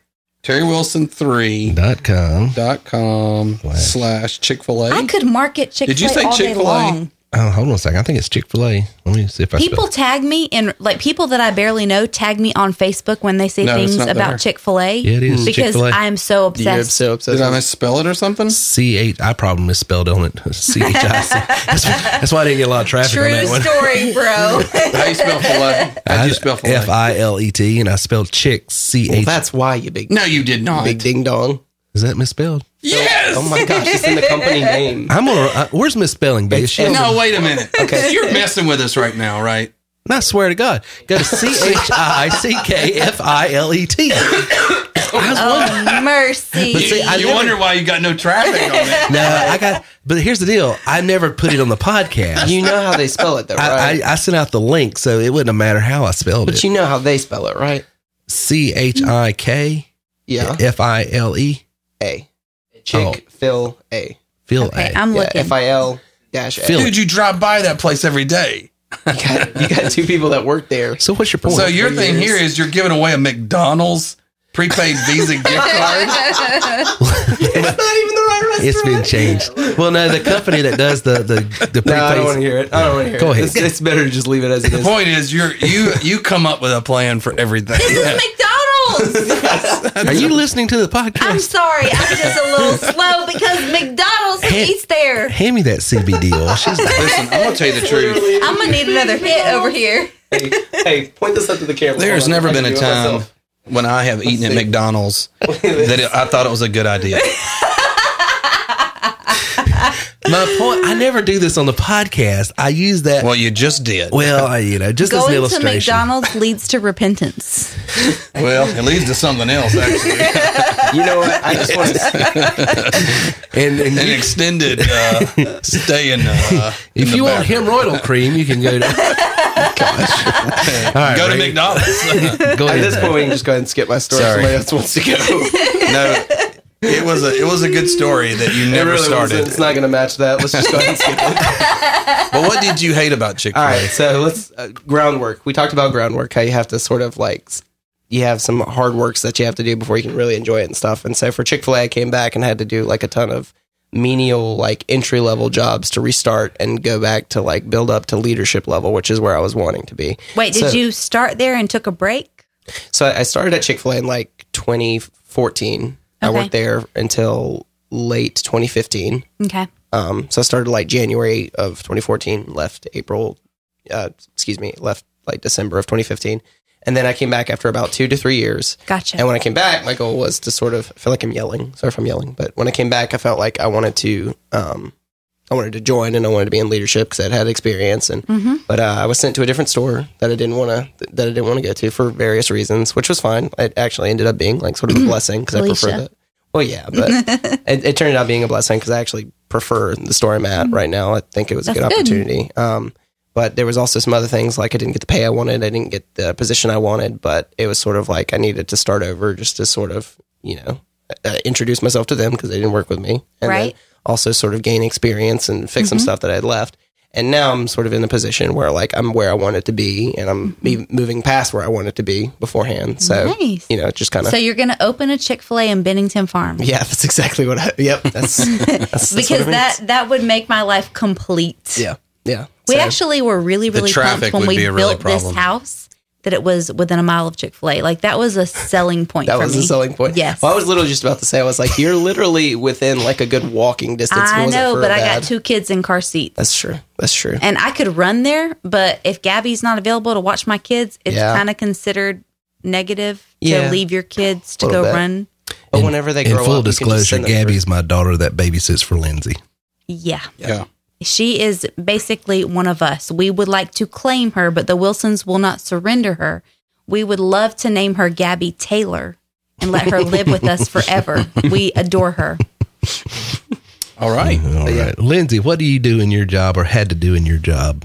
TerryWilson3.com/Chick-fil-A. I could market Chick-fil-A Did you say all day Chick-fil-A? long. Oh, hold on a second. I think it's Chick-fil-A. Let me see if People tag me and people that I barely know tag me on Facebook when they say things about Chick-fil-A. Yeah, it is because Chick-fil-A. I am so obsessed. You're so obsessed. Did I misspell it or something? I probably misspelled on it. CHIC. That's why I didn't get a lot of traffic on that one. True story, bro. How you spell filet? How'd you spell filet? FILET, and I spelled chick, CH. Well, that's why you big. No, you did not. Big ding dong. Is that misspelled? Yes. Oh my gosh, it's in the company name. I'm gonna. Where's misspelling, bitch? No, wait a minute. Okay, you're messing with us right now, right? And I swear to God, go to CHICKFILET. Oh, mercy. But see, you wonder why you got no traffic on it. No, but here's the deal. I never put it on the podcast. You know how they spell it, though, right? I sent out the link, so it wouldn't matter how I spelled it. But you know how they spell it, right? CHIK. Yeah. FILE. A. Chick-fil-A. Okay, I'm looking. FIL-A. Dude, you drive by that place every day. You got two people that work there. So what's your point? So your thing here is you're giving away a McDonald's prepaid Visa gift card. It's not even the right restaurant. It's been changed. Well, no, the company that does the prepaid. No, I don't want to hear it. Go ahead. It's better to just leave it as it is. The point is, you come up with a plan for everything. This is McDonald's. Are you listening to the podcast? I'm sorry. I'm just a little slow because McDonald's eats there. Hand me that CBD oil. Listen, I'm going to tell you the truth. I'm going to need another hit over here. Hey, point this up to the camera. There's never been a time when I have eaten at McDonald's that I thought it was a good idea. My point, I never do this on the podcast. I use that. Well, you just did. Well, just as an illustration. Going to McDonald's leads to repentance. Well, it leads to something else, actually. You know what? I just want to and an extended stay in. If you want hemorrhoidal cream, you can go to. Gosh. All right, go to McDonald's. At this point, we can just go ahead and skip my story. Sorry. Somebody else wants to go. No. It was a good story that you never started. It's not going to match that. Let's just go ahead and skip it. But what did you hate about Chick-fil-A? All right, so let's groundwork. We talked about groundwork, how you have to sort of you have some hard works that you have to do before you can really enjoy it and stuff. And so for Chick-fil-A, I came back and had to do a ton of menial entry level jobs to restart and go back to build up to leadership level, which is where I was wanting to be. Wait, did you start there and took a break? So I started at Chick-fil-A in 2014. I worked there until late 2015. Okay. So I started January of 2014, left December of 2015. And then I came back after about 2 to 3 years. Gotcha. And when I came back, my goal was to I feel like I'm yelling. Sorry if I'm yelling. But when I came back, I felt like I wanted to join and I wanted to be in leadership because I'd had experience. But I was sent to a different store that I didn't want to go to for various reasons, which was fine. It actually ended up being sort of a blessing because I prefer that. Well, yeah, but it turned out being a blessing because I actually prefer the store I'm at right now. I think it was a good opportunity. But there was also some other things I didn't get the pay I wanted. I didn't get the position I wanted, but it was sort of I needed to start over just to sort of, introduce myself to them because they didn't work with me. And then also sort of gain experience and fix some stuff that I had left. And now I'm sort of in a position where I'm where I wanted to be and I'm moving past where I wanted to be beforehand. So, nice. Just kind of. So you're going to open a Chick-fil-A in Bennington Farms. Yeah, that's exactly what that's because that would make my life complete. Yeah. Yeah. We actually were really, really pumped when we built this house that it was within a mile of Chick-fil-A. That was a selling point for me. That was a selling point? Yes. Well, I was literally just about to say, I was you're literally within a good walking distance. I know, but I got 2 kids in car seats. That's true. And I could run there, but if Gabby's not available to watch my kids, it's kind of considered negative to leave your kids to go run. But whenever they grow up, in full disclosure, Gabby's my daughter that babysits for Lindsay. Yeah. Yeah. She is basically one of us. We would like to claim her, but the Wilsons will not surrender her. We would love to name her Gabby Taylor and let her live with us forever. We adore her. All right. All right. Lindsay, what do you do in your job or had to do in your job?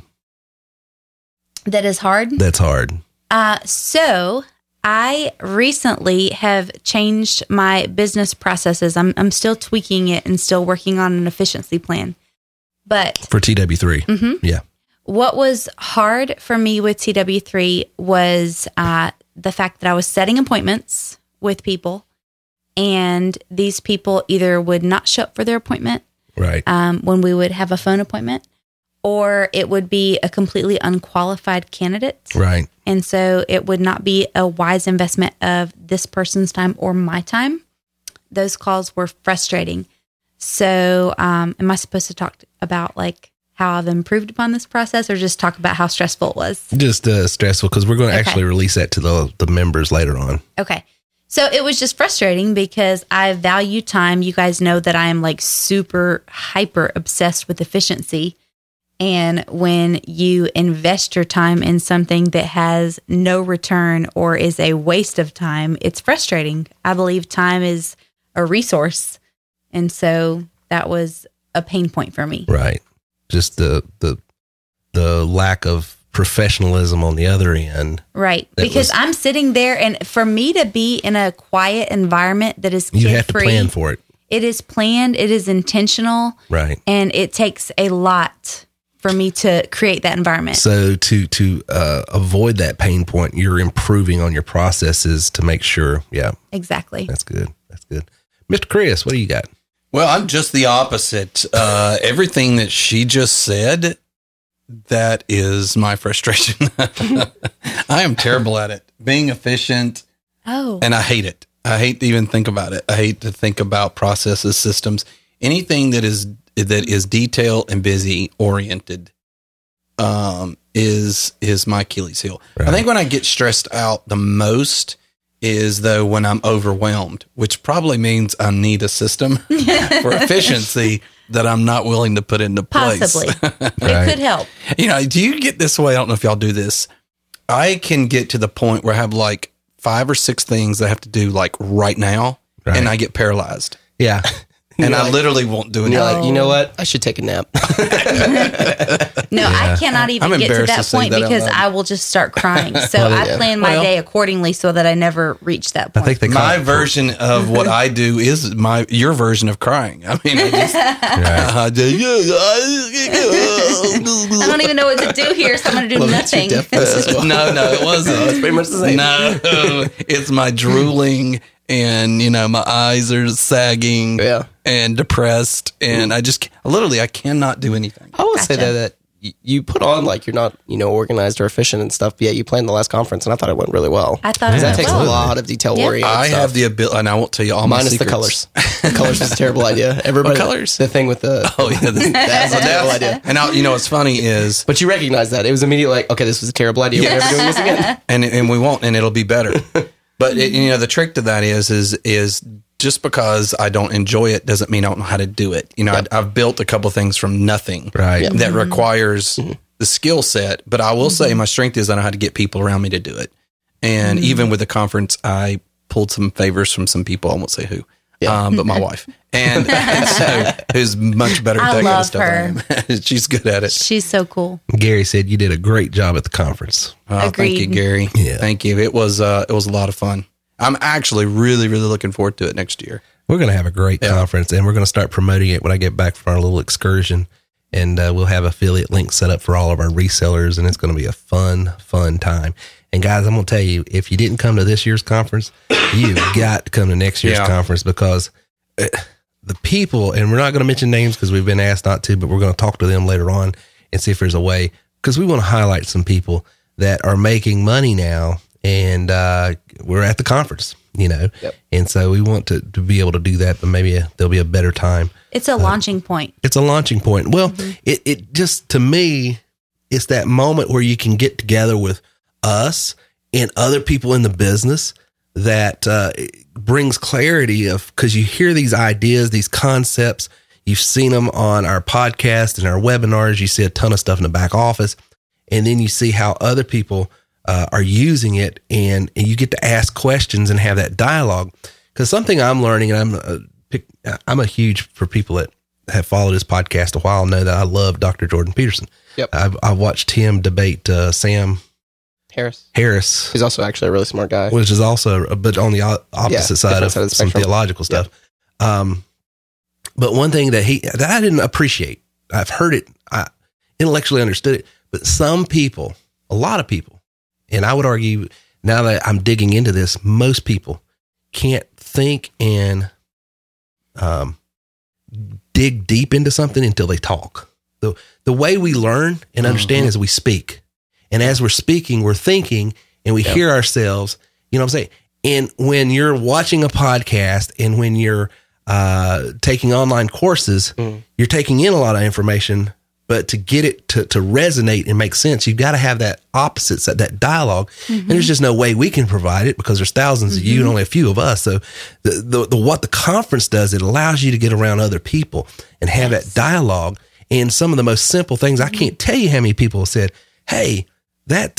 That is hard? That's hard. So I recently have changed my business processes. I'm still tweaking it and still working on an efficiency plan. But for TW3, yeah. What was hard for me with TW3 was the fact that I was setting appointments with people, and these people either would not show up for their appointment, right? When we would have a phone appointment, or it would be a completely unqualified candidate, right? And so it would not be a wise investment of this person's time or my time. Those calls were frustrating. So, am I supposed to talk about how I've improved upon this process, or just talk about how stressful it was? Just stressful, because we're going to actually release that to the members later on. Okay. So it was just frustrating because I value time. You guys know that I am super hyper obsessed with efficiency. And when you invest your time in something that has no return or is a waste of time, it's frustrating. I believe time is a resource. And so that was a pain point for me. Right. Just the lack of professionalism on the other end. Right. Because I'm sitting there, and for me to be in a quiet environment that is kid-free, you have to plan for it. It is planned. It is intentional. Right. And it takes a lot for me to create that environment. So to avoid that pain point, you're improving on your processes to make sure. Yeah. Exactly. That's good. That's good. Mr. Chris, what do you got? Well, I'm just the opposite. Everything that she just said, that is my frustration. I am terrible at it. Being efficient. Oh. And I hate it. I hate to even think about it. I hate to think about processes, systems, anything that is detail and busy oriented is my Achilles heel. Right. I think when I get stressed out the most is though when I'm overwhelmed, which probably means I need a system for efficiency that I'm not willing to put into place. Possibly. It could help. Do you get this way? I don't know if y'all do this. I can get to the point where I have 5 or 6 things I have to do right now, and I get paralyzed. Yeah. and I literally won't do And you're anything. like, you know what? I should take a nap. No, I cannot even I'm get to embarrassed to that say point that out because loud. I will just start crying. So I plan my day accordingly so that I never reach that point. I think they call My it- version of what I do is your version of crying. I mean, I just, I don't even know what to do here, so I'm going to do nothing. no, it wasn't. It's pretty much the same. No, it's my drooling, and my eyes are sagging, and depressed, and I cannot do anything. I will say that you put on like you're not organized or efficient and stuff, but yet you planned the last conference, and I thought it went really well. I thought it that went takes well. a lot of detail oriented. I stuff. have the ability, and I won't tell you all my minus the secrets. colors. The colors was a terrible idea. Everybody, colors? The thing with the that's a terrible idea. And what's funny is, But you recognize that it was immediately like, okay, this was a terrible idea. We're never doing this again. and we won't, and it'll be better. But the trick to that is just because I don't enjoy it doesn't mean I don't know how to do it. I've built a couple things from nothing, Right. that requires the skill set. But I will say my strength is I know how to get people around me to do it. And even with the conference, I pulled some favors from some people. I won't say who, but my wife, and so who's much better at I that kind love of stuff than I am. She's good at it. She's so cool. Gary said you did a great job at the conference. Thank you, Agreed. Gary. Yeah. Thank you. It was a lot of fun. I'm actually really, really looking forward to it next year. We're going to have a great conference, and we're going to start promoting it when I get back from our little excursion. And we'll have affiliate links set up for all of our resellers, and it's going to be a fun time. And guys, I'm going to tell you, if you didn't come to this year's conference, you've got to come to next year's conference, because the people, and we're not going to mention names because we've been asked not to, but we're going to talk to them later on and see if there's a way, because we want to highlight some people that are making money now, and we're at the conference, and so we want to be able to do that, but maybe there'll be a better time. It's a launching point. It's a launching point. Well, it just, to me, it's that moment where you can get together with us and other people in the business that brings clarity of, because you hear these ideas, these concepts, you've seen them on our podcast and our webinars, you see a ton of stuff in the back office, and then you see how other people are using it, and you get to ask questions and have that dialogue. Because something I'm learning, and I'm a huge, for people that have followed this podcast a while, know that I love Dr. Jordan Peterson. Yep. I've watched him debate Sam Harris, who's also actually a really smart guy, which is also, but on the opposite side of some theological stuff. But one thing that I didn't appreciate, I've heard it, I intellectually understood it, but some people, a lot of people, and I would argue now that I'm digging into this, most people can't think and dig deep into something until they talk. The way we learn and understand is we speak. And as we're speaking, we're thinking, and we hear ourselves, you know what I'm saying? And when you're watching a podcast, and when you're taking online courses, you're taking in a lot of information, but to get it to resonate and make sense, you've got to have that opposite, that dialogue. And there's just no way we can provide it, because there's thousands of you and only a few of us. So what the conference does, it allows you to get around other people and have that dialogue. And some of the most simple things, I can't tell you how many people have said, hey, that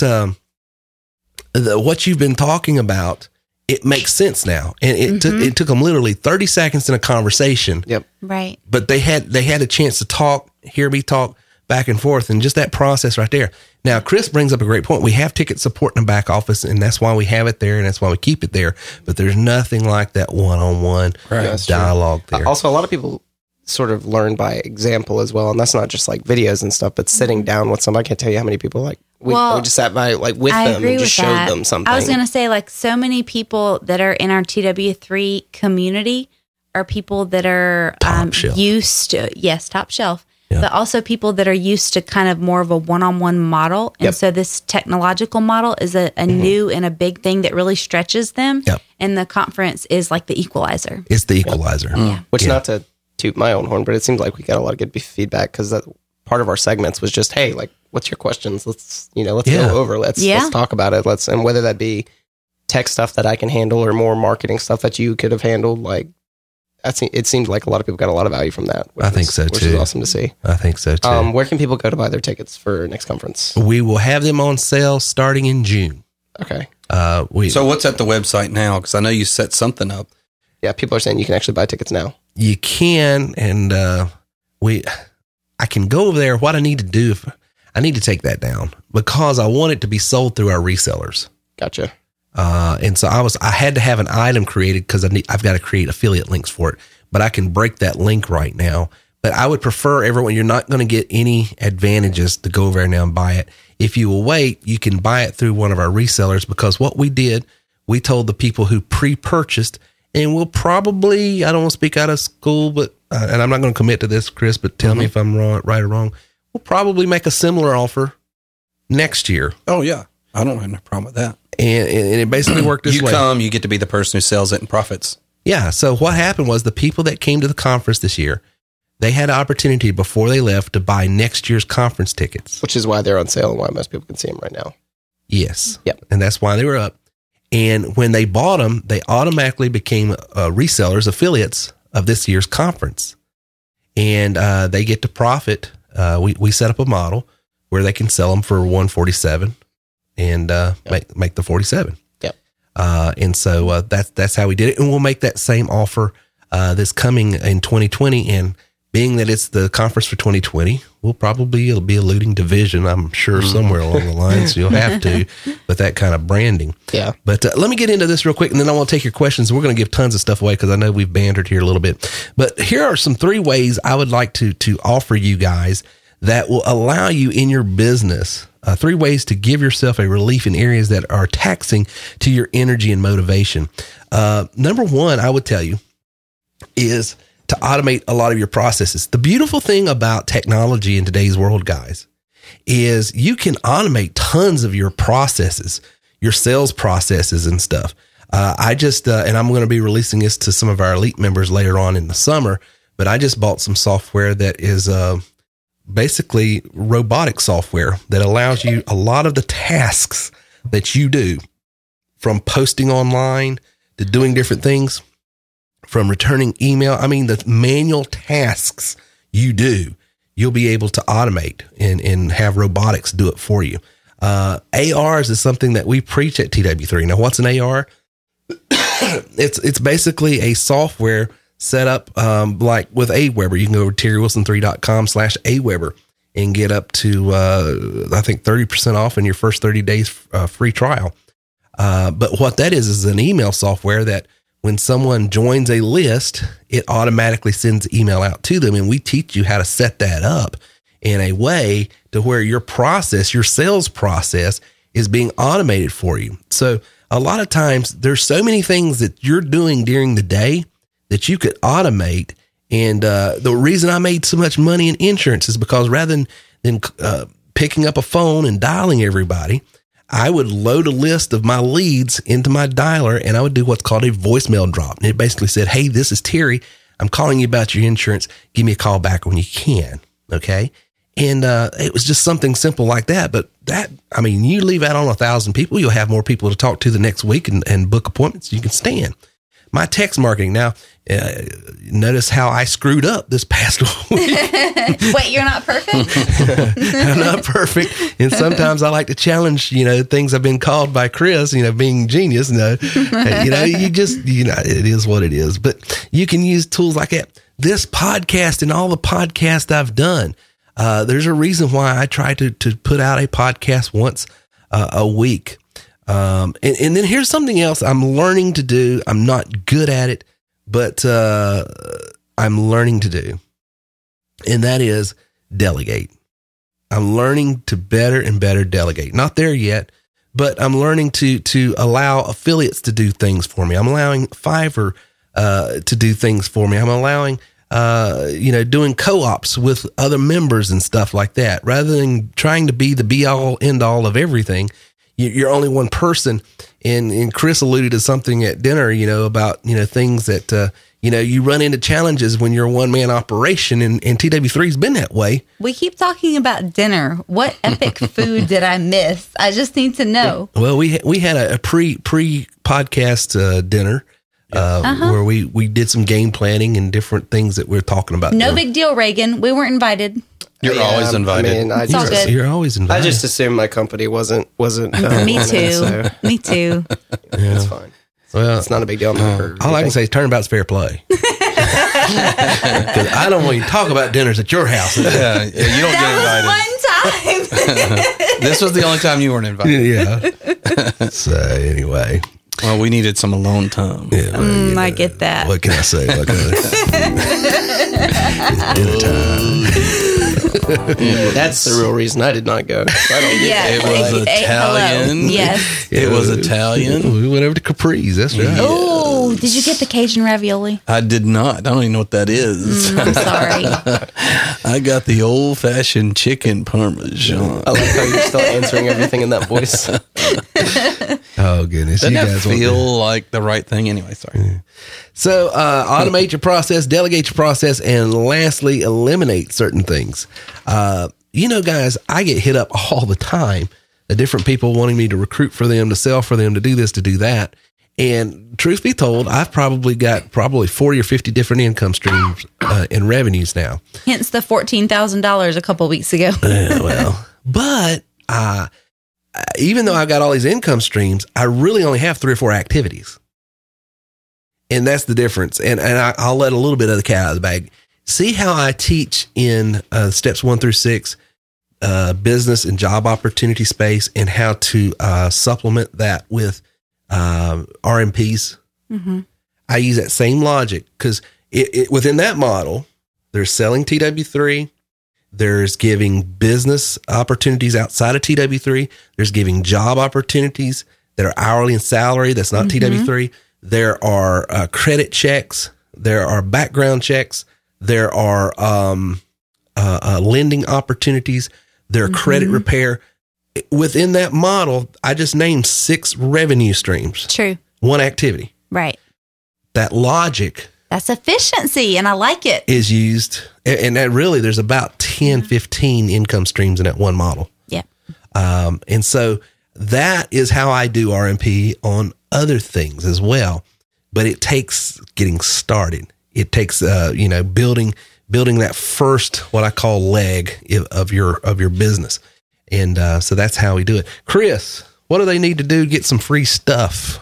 what you've been talking about, it makes sense now. And it took them literally 30 seconds in a conversation. Yep. Right. But they had a chance to talk, hear me talk back and forth, and just that process right there. Now, Chris brings up a great point. We have ticket support in the back office, and that's why we have it there, and that's why we keep it there. But there's nothing like that one-on-one dialogue there. Also, a lot of people sort of learn by example as well, and that's not just like videos and stuff, but sitting down with somebody. I can't tell you how many people we just sat by with them and just showed them something. I was going to say, like, so many people that are in our TW3 community are people that are used to, top shelf, but also people that are used to kind of more of a one-on-one model. And so this technological model is a new and a big thing that really stretches them. And the conference is like the equalizer. It's the equalizer. Which, not to toot my own horn, but it seems like we got a lot of good feedback, because part of our segments was just, hey, like, what's your questions? Let's go over. Let's talk about it. And whether that be tech stuff that I can handle or more marketing stuff that you could have handled, like, it seemed like a lot of people got a lot of value from that. I think so too. Which is awesome to see. I think so too. Where can people go to buy their tickets for next conference? We will have them on sale starting in June. Okay. So what's at the website now? Because I know you set something up. Yeah, people are saying you can actually buy tickets now. you can, and I can go over there. What I need to do, I need to take that down because I want it to be sold through our resellers. Gotcha. And so I had to have an item created because I've got to create affiliate links for it, but I can break that link right now. But I would prefer everyone, you're not going to get any advantages to go over there now and buy it. If you will wait, you can buy it through one of our resellers, because what we did, we told the people who pre-purchased, and we'll probably, I don't want to speak out of school, but, and I'm not going to commit to this, Chris, but tell me if I'm wrong, right or wrong. We'll probably make a similar offer next year. Oh yeah. I don't have no problem with that. And it basically worked this way. You get to be the person who sells it and profits. Yeah. So what happened was the people that came to the conference this year, they had an opportunity before they left to buy next year's conference tickets. Which is why they're on sale and why most people can see them right now. Yes. Yep. And that's why they were up. And when they bought them, they automatically became resellers, affiliates of this year's conference. And they get to profit. We set up a model where they can sell them for $147 and make the 47. Yep. And so that's how we did it. And we'll make that same offer this coming in 2020. And being that it's the conference for 2020, it'll be alluding to Vision, I'm sure, somewhere along the line. So you'll have to with that kind of branding. Yeah. But let me get into this real quick, and then I want to take your questions. We're going to give tons of stuff away because I know we've bantered here a little bit. But here are some 3 ways I would like to offer you guys that will allow you in your business, 3 ways to give yourself a relief in areas that are taxing to your energy and motivation. Number 1, I would tell you, is to automate a lot of your processes. The beautiful thing about technology in today's world, guys, is you can automate tons of your processes, your sales processes and stuff. I just, and I'm going to be releasing this to some of our elite members later on in the summer, but I just bought some software that is basically robotic software that allows you a lot of the tasks that you do, from posting online to doing different things, from returning email. I mean, the manual tasks you do, you'll be able to automate and have robotics do it for you. ARs is something that we preach at TW3. Now, what's an AR? It's basically a software set up like with Aweber. You can go to terrywilson3.com/Aweber and get up to, I think, 30% off in your first 30 days free trial. But what that is an email software that when someone joins a list, it automatically sends email out to them. And we teach you how to set that up in a way to where your process, your sales process, is being automated for you. So a lot of times there's so many things that you're doing during the day that you could automate. And the reason I made so much money in insurance is because rather than picking up a phone and dialing everybody, I would load a list of my leads into my dialer, and I would do what's called a voicemail drop. And it basically said, "Hey, this is Terry. I'm calling you about your insurance. Give me a call back when you can." Okay. And it was just something simple like that. But that, I mean, you leave out on 1,000 people, you'll have more people to talk to the next week and book appointments you can stand. My text marketing. Now, notice how I screwed up this past week. Wait, you're not perfect? I'm not perfect. And sometimes I like to challenge, things I've been called by Chris, being genius. It is what it is. But you can use tools like that. This podcast and all the podcasts I've done, there's a reason why I try to put out a podcast once a week. And then here's something else I'm learning to do. I'm not good at it, but I'm learning to do. And that is delegate. I'm learning to better and better delegate. Not there yet, but I'm learning to allow affiliates to do things for me. I'm allowing Fiverr to do things for me. I'm allowing doing co-ops with other members and stuff like that, rather than trying to be the be all end all of everything. You're only one person. And Chris alluded to something at dinner, about, things that, you run into challenges when you're a one-man operation, and TW3's been that way. We keep talking about dinner. What epic food did I miss? I just need to know. Well, we had a pre-podcast dinner where we did some game planning and different things that we're talking about. No big deal, Reagan. We weren't invited. You're always invited. It's all good. You're always invited. I just assumed my company wasn't. Me too. Me too. It's fine. Well, it's not a big deal. All I can say is turnabout's fair play. Because I don't want you to talk about dinners at your house. You don't get invited. One time. This was the only time you weren't invited. Yeah. So anyway. Well, we needed some alone time. Yeah, well, I get that. What can I say? That's the real reason I did not go. I don't get It was Italian. Yes. It was Italian. We went over to Capri's. That's right. Oh, did you get the Cajun ravioli? I did not. I don't even know what that is. I'm sorry. I got the old fashioned chicken parmesan. I like how you're still answering everything in that voice. Oh, goodness. Doesn't that feel like the right thing? Anyway, sorry. So, automate your process, delegate your process, and lastly, eliminate certain things. Guys, I get hit up all the time. Different people wanting me to recruit for them, to sell for them, to do this, to do that. And truth be told, I've probably got 40 or 50 different income streams and revenues now. Hence the $14,000 a couple weeks ago. But even though I've got all these income streams, I really only have 3 or 4 activities. And that's the difference. And I'll let a little bit of the cat out of the bag. See how I teach in steps 1 through 6, business and job opportunity space, and how to supplement that with RMPs. Mm-hmm. I use that same logic because within that model, there's selling TW3. There's giving business opportunities outside of TW3. There's giving job opportunities that are hourly and salary. That's not TW3. There are credit checks. There are background checks. There are lending opportunities. There are credit repair. Within that model, I just named 6 revenue streams. True. 1 activity. Right. That logic. That's efficiency, and I like it. Is used, and that really, there's about 10, 15 income streams in that one model. Yeah. And so that is how I do RMP on other things as well. But it takes getting started. It takes, building that first, what I call leg of your business. And so that's how we do it. Chris, what do they need to do to get some free stuff?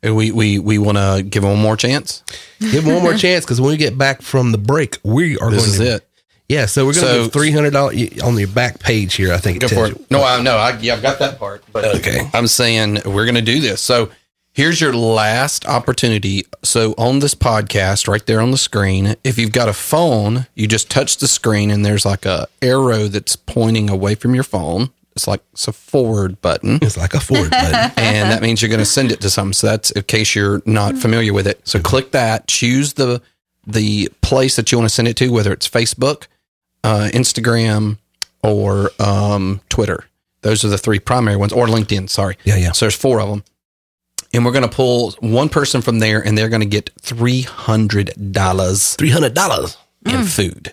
We want to give them one more chance. Give them one more chance, because when we get back from the break, we are this going is to. it. Yeah, so we're going to give $300 on your back page here. I think Go for it. No, I've got that part. But okay, I'm saying we're going to do this. So here's your last opportunity. So on this podcast, right there on the screen, if you've got a phone, you just touch the screen, and there's like a arrow that's pointing away from your phone. It's a forward button. It's like a forward button. And that means you're going to send it to something. So that's in case you're not familiar with it. So click that, choose the place that you want to send it to, whether it's Facebook, Instagram, or Twitter. Those are the 3 primary ones, or LinkedIn. Sorry. Yeah. So there's 4 of them. And we're going to pull one person from there, and they're going to get $300. $300 in food.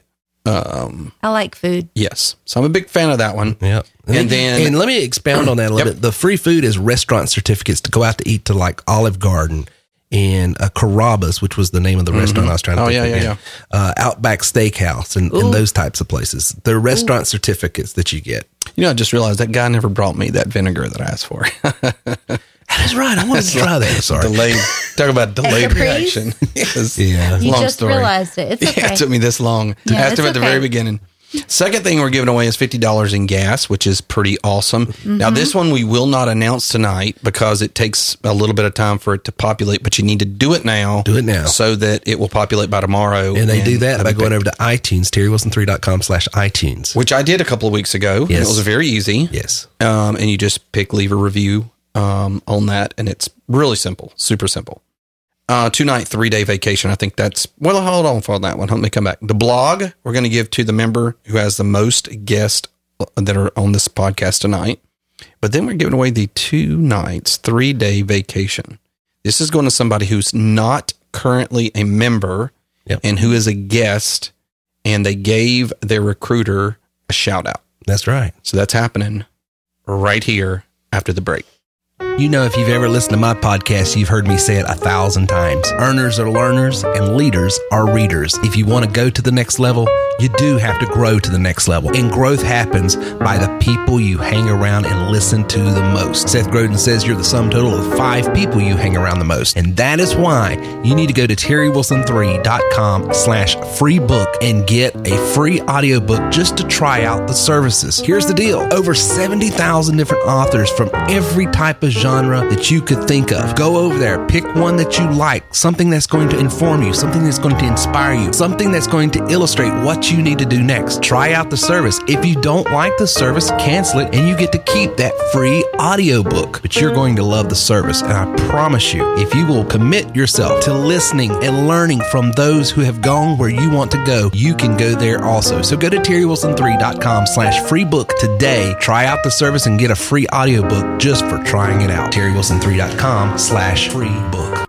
I like food. Yes. So I'm a big fan of that one. Yeah. And let me expound on that a little bit. The free food is restaurant certificates to go out to eat to like Olive Garden and Carrabba's, which was the name of the restaurant I was trying to think of. Outback Steakhouse and those types of places. They're restaurant certificates that you get. I just realized that guy never brought me that vinegar that I asked for. That's right. I wanted to try that. Sorry. Talk about delayed reaction. Yes. Yeah. You long just story. realized it. It's okay. Yeah, it took me this long. I asked him at the very beginning. Second thing we're giving away is $50 in gas, which is pretty awesome. Now, this one we will not announce tonight because it takes a little bit of time for it to populate, but you need to do it now. Do it now. So that it will populate by tomorrow. And they do that by going over to iTunes, TerryWilson3.com/iTunes. Which I did a couple of weeks ago. Yes. It was very easy. Yes. And you just leave a review on that, and it's really simple, super simple. 2-night, 3-day vacation. I think that's, well, hold on for that one. Let me come back. The blog, we're going to give to the member who has the most guests that are on this podcast tonight. But then we're giving away the 2 nights, 3-day vacation. This is going to somebody who's not currently a member and who is a guest, and they gave their recruiter a shout out. That's right. So that's happening right here after the break. You know, if you've ever listened to my podcast, you've heard me say it 1,000 times. Earners are learners and leaders are readers. If you want to go to the next level, you do have to grow to the next level. And growth happens by the people you hang around and listen to the most. Seth Godin says you're the sum total of 5 people you hang around the most. And that is why you need to go to terrywilson3.com/free book and get a free audiobook just to try out the services. Here's the deal. Over 70,000 different authors from every type of genre that you could think of. Go over there, pick one that you like, something that's going to inform you, something that's going to inspire you, something that's going to illustrate what you need to do next. Try out the service. If you don't like the service, cancel it and you get to keep that free audiobook. But you're going to love the service. And I promise you, if you will commit yourself to listening and learning from those who have gone where you want to go, you can go there also. So go to terrywilson3.com/free book today. Try out the service and get a free audiobook just for trying it out. terrywilson3.com/free book.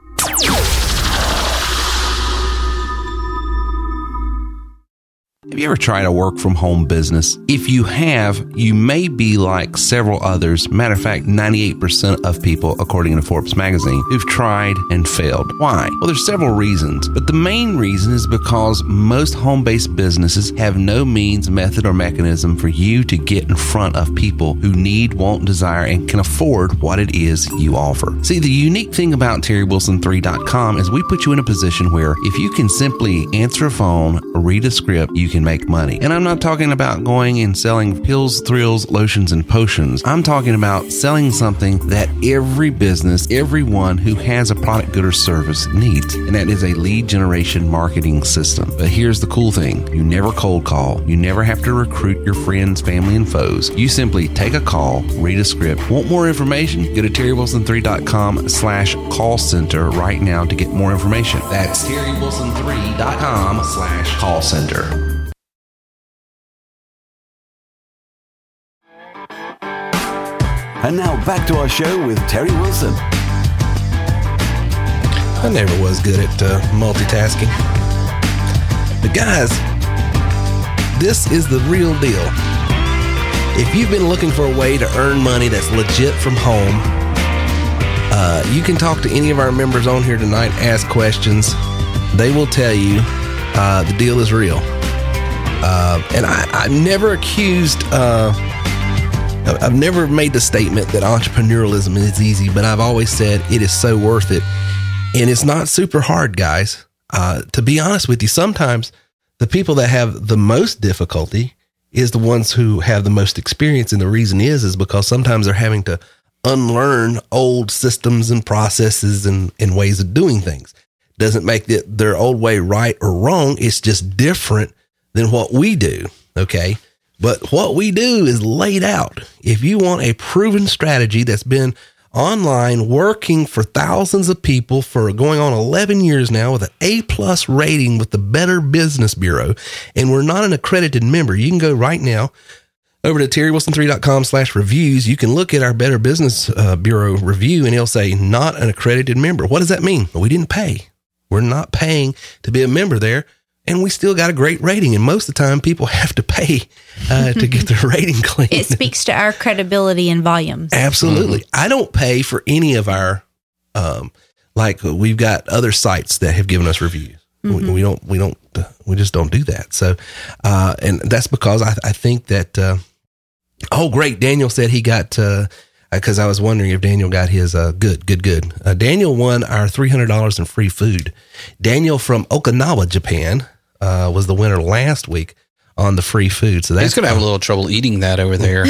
Have you ever tried a work from home business? If you have, you may be like several others. Matter of fact, 98% of people, according to Forbes magazine, who've tried and failed. Why? Well, there's several reasons, but the main reason is because most home-based businesses have no means, method, or mechanism for you to get in front of people who need, want, desire, and can afford what it is you offer. See, the unique thing about TerryWilson3.com is we put you in a position where if you can simply answer a phone, read a script, you can make money. And I'm not talking about going and selling pills, thrills, lotions, and potions. I'm talking about selling something that every business, everyone who has a product, good, or service needs. And that is a lead generation marketing system. But here's the cool thing. You never cold call. You never have to recruit your friends, family, and foes. You simply take a call, read a script. Want more information? Go to terrywilson3.com/call center right now to get more information. That's terrywilson3.com/call center. And now back to our show with Terry Wilson. I never was good at multitasking. But guys, this is the real deal. If you've been looking for a way to earn money that's legit from home, you can talk to any of our members on here tonight, ask questions. They will tell you the deal is real. And I've never accused... I've never made the statement that entrepreneurialism is easy, but I've always said it is so worth it. And it's not super hard, guys. To be honest with you, sometimes the people that have the most difficulty is the ones who have the most experience. And the reason is because sometimes they're having to unlearn old systems and processes and ways of doing things. Doesn't make their old way right or wrong. It's just different than what we do. Okay. But what we do is laid out. If you want a proven strategy that's been online working for thousands of people for going on 11 years now with an A+ rating with the Better Business Bureau, and we're not an accredited member, you can go right now over to terrywilson3.com/reviews. You can look at our Better Business Bureau review and it'll say not an accredited member. What does that mean? We didn't pay. We're not paying to be a member there. And we still got a great rating. And most of the time, people have to pay to get their rating clean. It speaks to our credibility and volumes. Absolutely. Mm-hmm. I don't pay for any of our, like we've got other sites that have given us reviews. Mm-hmm. We just don't do that. So, and that's because I think that, oh, great. Daniel said he got, because I was wondering if Daniel got his good. Daniel won our $300 in free food. Daniel from Okinawa, Japan, was the winner last week on the free food. So he's going to have a little trouble eating that over there.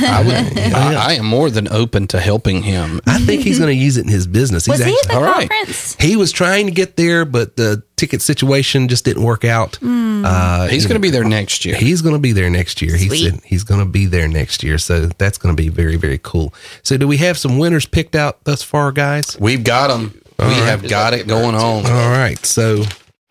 I am more than open to helping him. I think he's going to use it in his business. Was he at the conference? He was trying to get there, but the ticket situation just didn't work out. He's going to be there next year. He's going to be there next year. Sweet. He said he's going to be there next year. So that's going to be very, very cool. So do we have some winners picked out thus far, guys? We've got them. We have got it going on. All right. So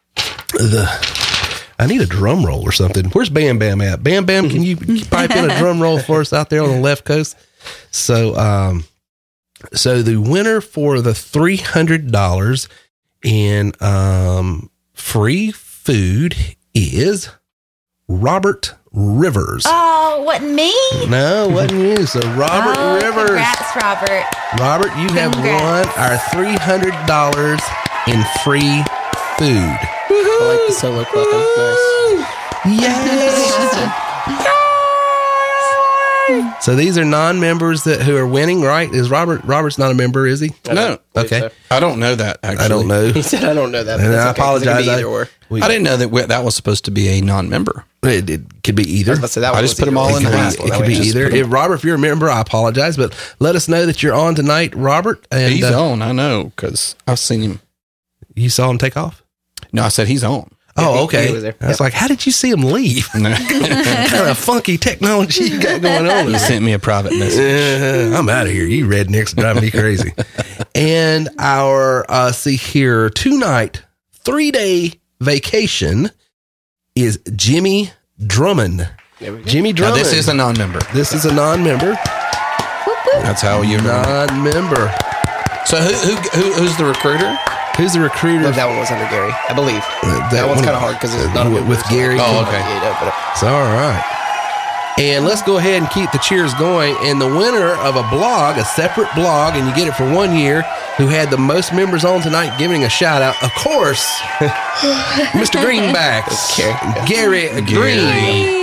I need a drum roll or something. Where's Bam Bam at? Bam Bam, can you pipe in a drum roll for us out there on the left coast? So the winner for the $300 in free food is Robert Rivers. Oh, wasn't me? No, wasn't you. So Robert Rivers. Congrats, Robert. Robert, you have won our $300 in free food. I like the solo clapping. Nice. Yes. So these are non-members who are winning, right? Is Robert's not a member, is he? No. Okay. So. I don't know that, actually. I don't know. He said, I don't know that. But And that's I okay, 'cause it could apologize. be either or. I didn't know that was supposed to be a non-member. It could be either. I was about to say, that I one just was put them either all or. in the It last could one. be either. If Robert, if you're a member, I apologize, but let us know that you're on tonight, Robert. And He's on, I know, because I've seen him. You saw him take off? No, I said he's on. Oh, okay. he was there. I was like, how did you see him leave? No. What kind of funky technology you got going on? He sent me a private message. I'm out of here. You rednecks driving me crazy. And our, see here, 2-night, 3-day vacation is Jimmy Drummond. Jimmy Now, Drummond. this is a non-member. This is a non-member. That's how you Non-member. So who's the recruiter? Who's the recruiter? But that one was under Gary, I believe. That one's kind of hard because it's not a member, with so Gary. Oh, okay. It's all right. And let's go ahead and keep the cheers going. And the winner of a blog, a separate blog, and you get it for 1 year, who had the most members on tonight, giving a shout out, of course, Mr. Greenbacks, Gary Green.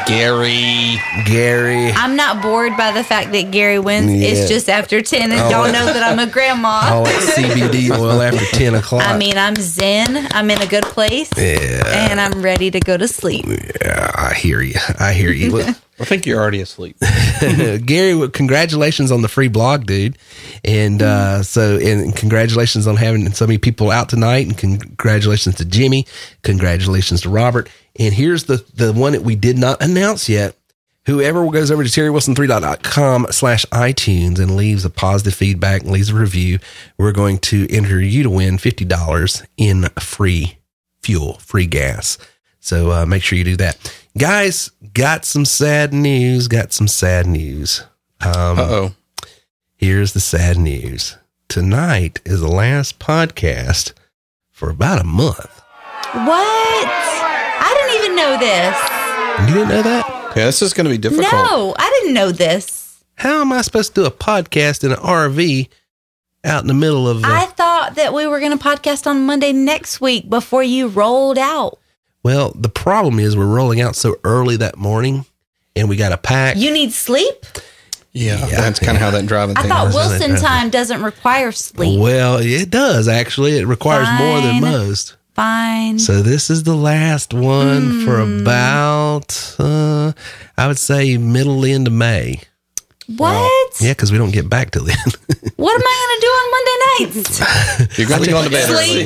Gary. I'm not bored by the fact that Gary wins. Yeah. It's just after 10, and y'all know that I'm a grandma. All that CBD oil after 10 o'clock. I mean, I'm zen. I'm in a good place. Yeah. And I'm ready to go to sleep. Yeah, I hear you. Look, I think you're already asleep. Gary, congratulations on the free blog, dude. And and congratulations on having so many people out tonight. And congratulations to Jimmy. Congratulations to Robert. And here's the one that we did not announce yet. Whoever goes over to terrywilson3.com/iTunes and leaves a positive feedback and leaves a review, we're going to enter you to win $50 in free fuel, free gas. So make sure you do that. Guys, got some sad news. Uh-oh. Here's the sad news. Tonight is the last podcast for about a month. What? I didn't even know this. You didn't know that? Yeah, this is going to be difficult. No, I didn't know this. How am I supposed to do a podcast in an RV out in the middle of I thought that we were going to podcast on Monday next week before you rolled out. Well, the problem is we're rolling out so early that morning and we got to pack. You need sleep? Yeah, that's kind of how that driving I thing thought works. Wilson time doesn't require sleep. Well, it does actually. It requires more than most. Fine. So this is the last one for about, I would say, middle into May. What? Yeah, because we don't get back till then. What am I going to do on Monday nights? You're going to go to bed Sleep.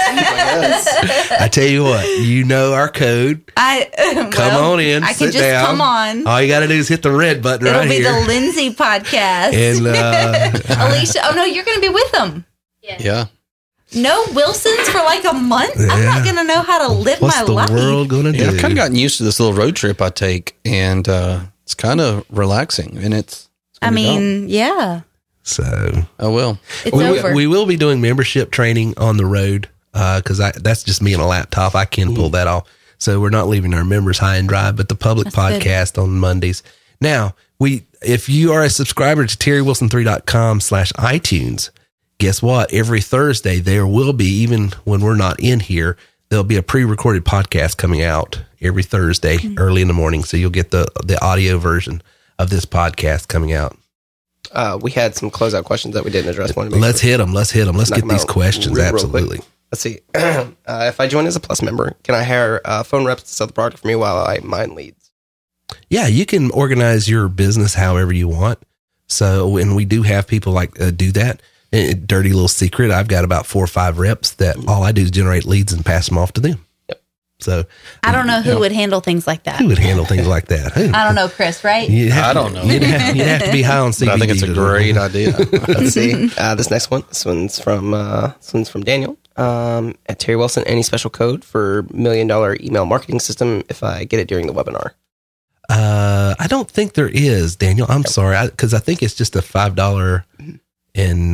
I tell you what, you know our code. Come on in. I can sit just down. come on. All you got to do is hit the red button It'll right be here. the Lindsay podcast. And Alicia, oh no, you're going to be with them. Yeah. No Wilsons for like a month? I'm not going to know how to live What's my the life. world going to do? I've kind of gotten used to this little road trip I take, and it's kind of relaxing, and it's I mean, yeah. So, oh well. It's over. We will be doing membership training on the road because that's just me and a laptop. I can pull that off. So we're not leaving our members high and dry, but the public podcast on Mondays. Now, if you are a subscriber to terrywilson3.com/iTunes, guess what? Every Thursday there will be, even when we're not in here, there'll be a pre-recorded podcast coming out every Thursday early in the morning. So you'll get the audio version of this podcast coming out. We had some closeout questions that we didn't address. Let's hit them. Let's get these questions. real Absolutely. quick. Let's see. If I join as a Plus member, can I hire phone reps to sell the product for me while I mine leads? Yeah, you can organize your business however you want. So, and we do have people like do that. Dirty little secret. I've got about 4 or 5 reps that all I do is generate leads and pass them off to them. Yep. So I don't know who would handle things like that. Who would handle things like that? I don't know, Chris, right? I don't know. You'd have to be high on CBD. But I think it's a great idea. Let's see. This next one. This one's from Daniel. At Terry Wilson, any special code for $1 million email marketing system if I get it during the webinar? I don't think there is, Daniel. I'm sorry, because I think it's just a $5 and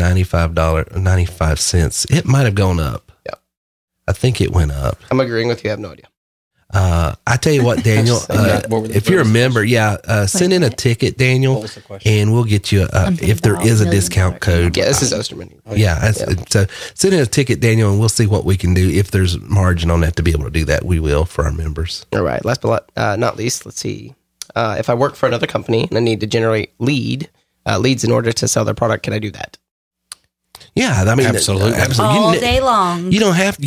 $95.95. It might have gone up. Yeah, I think it went up. I'm agreeing with you. I have no idea. I tell you what, Daniel, if you're a member, send in a ticket, Daniel, and we'll get you if there is a discount code. Yeah, this is Osterman. So send in a ticket, Daniel, and we'll see what we can do. If there's margin on that to be able to do that, we will for our members. All right. Last but not least, let's see. If I work for another company and I need to generate leads in order to sell their product, can I do that? Yeah, I mean, absolutely. All day long. You don't have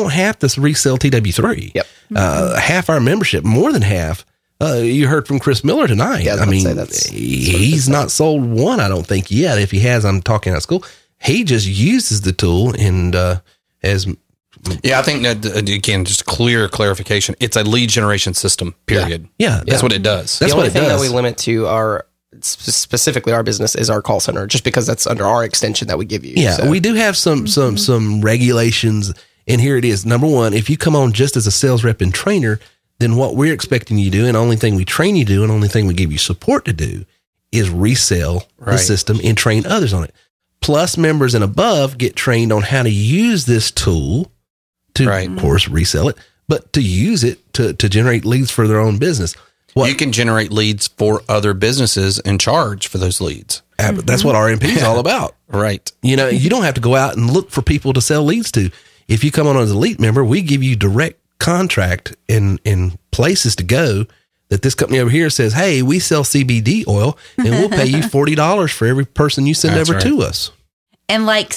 to resell TW3. Yep. Half our membership, more than half. You heard from Chris Miller tonight. Yeah, I mean, he's not sold one, I don't think, yet. If he has, I'm talking out of school. He just uses the tool and as. Yeah, I think that, again, just clear clarification. It's a lead generation system, period. Yeah. That's what it does. The only thing that we limit to our, specifically our business, is our call center, just because that's under our extension that we give you. Yeah, so. We do have some regulations, and here it is. Number one, if you come on just as a sales rep and trainer, then what we're expecting you to do, and only thing we train you to do, and only thing we give you support to do, is resell the system and train others on it. Plus, members and above get trained on how to use this tool to, of course, resell it, but to use it to generate leads for their own business. You can generate leads for other businesses and charge for those leads. That's what RMP is all about. Right. You know, you don't have to go out and look for people to sell leads to. If you come on as an elite member, we give you direct contract in places to go that this company over here says, hey, we sell CBD oil and we'll pay you $40 for every person you send over to us. And like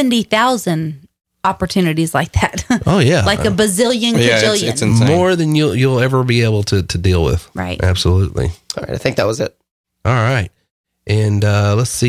70,000 opportunities like that. Oh, yeah. Like a bazillion, cajillion. It's insane. More than you'll ever be able to deal with. Right. Absolutely. All right. I think that was it. All right. And let's see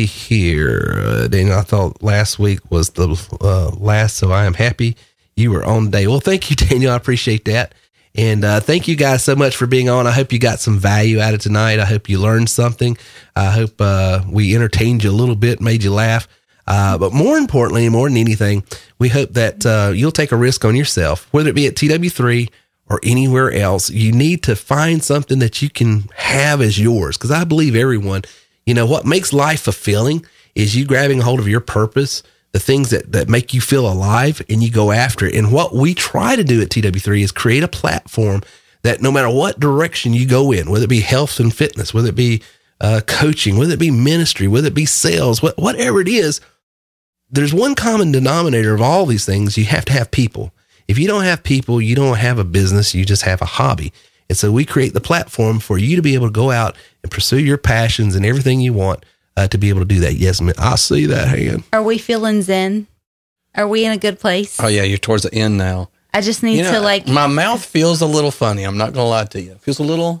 here. Daniel, I thought last week was the last, so I am happy you were on today. Well, thank you, Daniel. I appreciate that. And thank you guys so much for being on. I hope you got some value out of tonight. I hope you learned something. I hope we entertained you a little bit, made you laugh. But more importantly, more than anything, we hope that you'll take a risk on yourself, whether it be at TW3 or anywhere else. You need to find something that you can have as yours. Because I believe everyone, you know, what makes life fulfilling is you grabbing a hold of your purpose, the things that make you feel alive, and you go after it. And what we try to do at TW3 is create a platform that no matter what direction you go in, whether it be health and fitness, whether it be coaching, whether it be ministry, whether it be sales, whatever it is, there's one common denominator of all these things. You have to have people. If you don't have people, you don't have a business, you just have a hobby. And so we create the platform for you to be able to go out and pursue your passions and everything you want to be able to do that. Yes, man, I see that hand. Are we feeling zen? Are we in a good place? Oh, yeah, you're towards the end now. I just need to like... My mouth feels a little funny. I'm not going to lie to you. It feels a little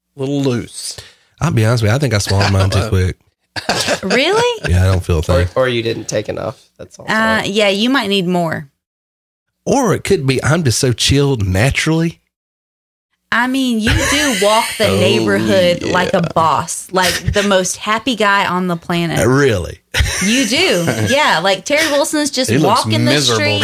loose. I'll be honest with you. I think I swallowed mine too quick. Really? Yeah, I don't feel a thing. Or you didn't take enough. That's all. Yeah, you might need more. Or it could be I'm just so chilled naturally. I mean, you do walk the neighborhood like a boss, like the most happy guy on the planet. Really? You do. Yeah, like Terry Wilson's just walking the street.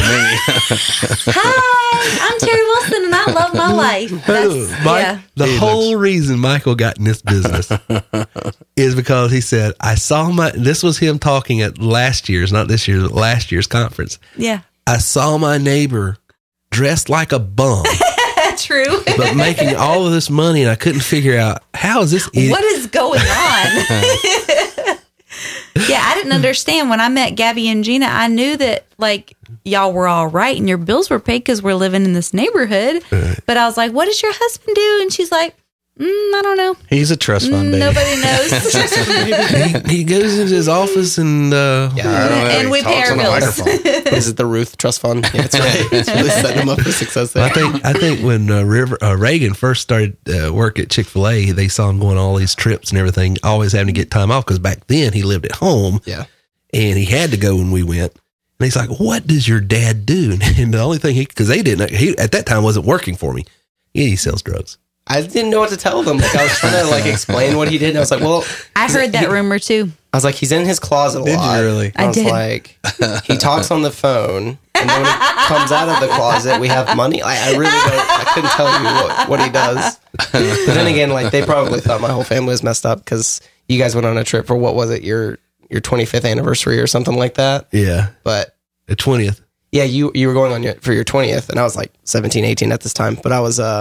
Hi, I'm Terry Wilson and I love my life. The whole reason Michael got in this business is because he said, this was him talking at last year's conference. Yeah. I saw my neighbor dressed like a bum. True. But making all of this money, and I couldn't figure out how is this idiot? What is going on? Yeah, I didn't understand when I met Gabby and Gina. I knew that like y'all were all right and your bills were paid because we're living in this neighborhood. But I was like, "What does your husband do?" And she's like, I don't know. He's a trust fund baby. Nobody knows. he goes into his office and and we pay our bills. Is it the Ruth Trust Fund? Yeah, that's right. It's really setting him up for success there. I think when Reagan first started work at Chick-fil-A, they saw him going on all these trips and everything, always having to get time off because back then he lived at home. Yeah, and he had to go when we went. And he's like, "What does your dad do?" And the only thing because he at that time wasn't working for me. Yeah, he sells drugs. I didn't know what to tell them. Like I was trying to explain what he did. And I was like, well, I heard that rumor too. I was like, he's in his closet a lot. Did you really? I was like, he talks on the phone, and then when he comes out of the closet, we have money. I couldn't tell you what he does. But then again, they probably thought my whole family was messed up because you guys went on a trip for what was it, your 25th anniversary or something like that? Yeah. But the 20th. Yeah, you were going on for your 20th, and I was like 17, 18 at this time. But I was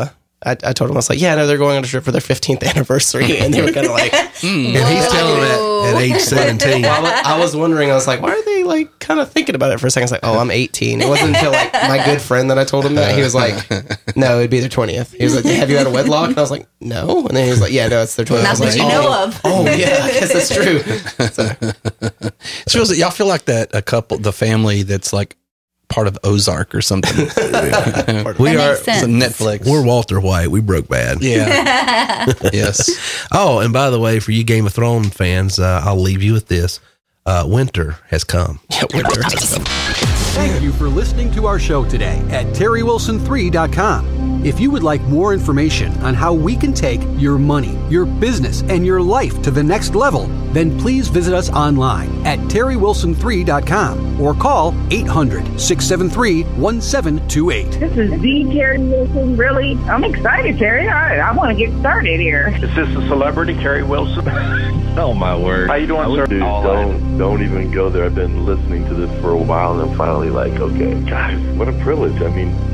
I told him, I was like, yeah, no, they're going on a trip for their 15th anniversary. And they were kind of like, And he's telling that at age 17. Well, I was wondering, I was like, why are they like kind of thinking about it for a second? I was like, oh, I'm 18. It wasn't until like my good friend that I told him that. He was like, no, it'd be their 20th. He was like, have you had a wedlock? And I was like, no. And then he was like, yeah, no, it's their 20th. Not I was that like, you know of. Oh, yeah, I guess that's true. So y'all feel like that, a couple, the family that's like part of Ozark or something. We That are makes sense. Some Netflix. We're Walter White. We broke bad. Yeah. Yes. Oh, and by the way, for you Game of Thrones fans, I'll leave you with this. Winter has come. Yeah, winter has come. Thank you for listening to our show today at TerryWilson3.com. If you would like more information on how we can take your money, your business, and your life to the next level, then please visit us online at TerryWilson3.com or call 800-673-1728. This is the Terry Wilson. Really? I'm excited, Terry. I want to get started here. Is this a celebrity, Terry Wilson? Oh, my word. How you doing, sir? Dude, don't even go there. I've been listening to this for a while, and I'm finally like, okay, guys, what a privilege. I mean,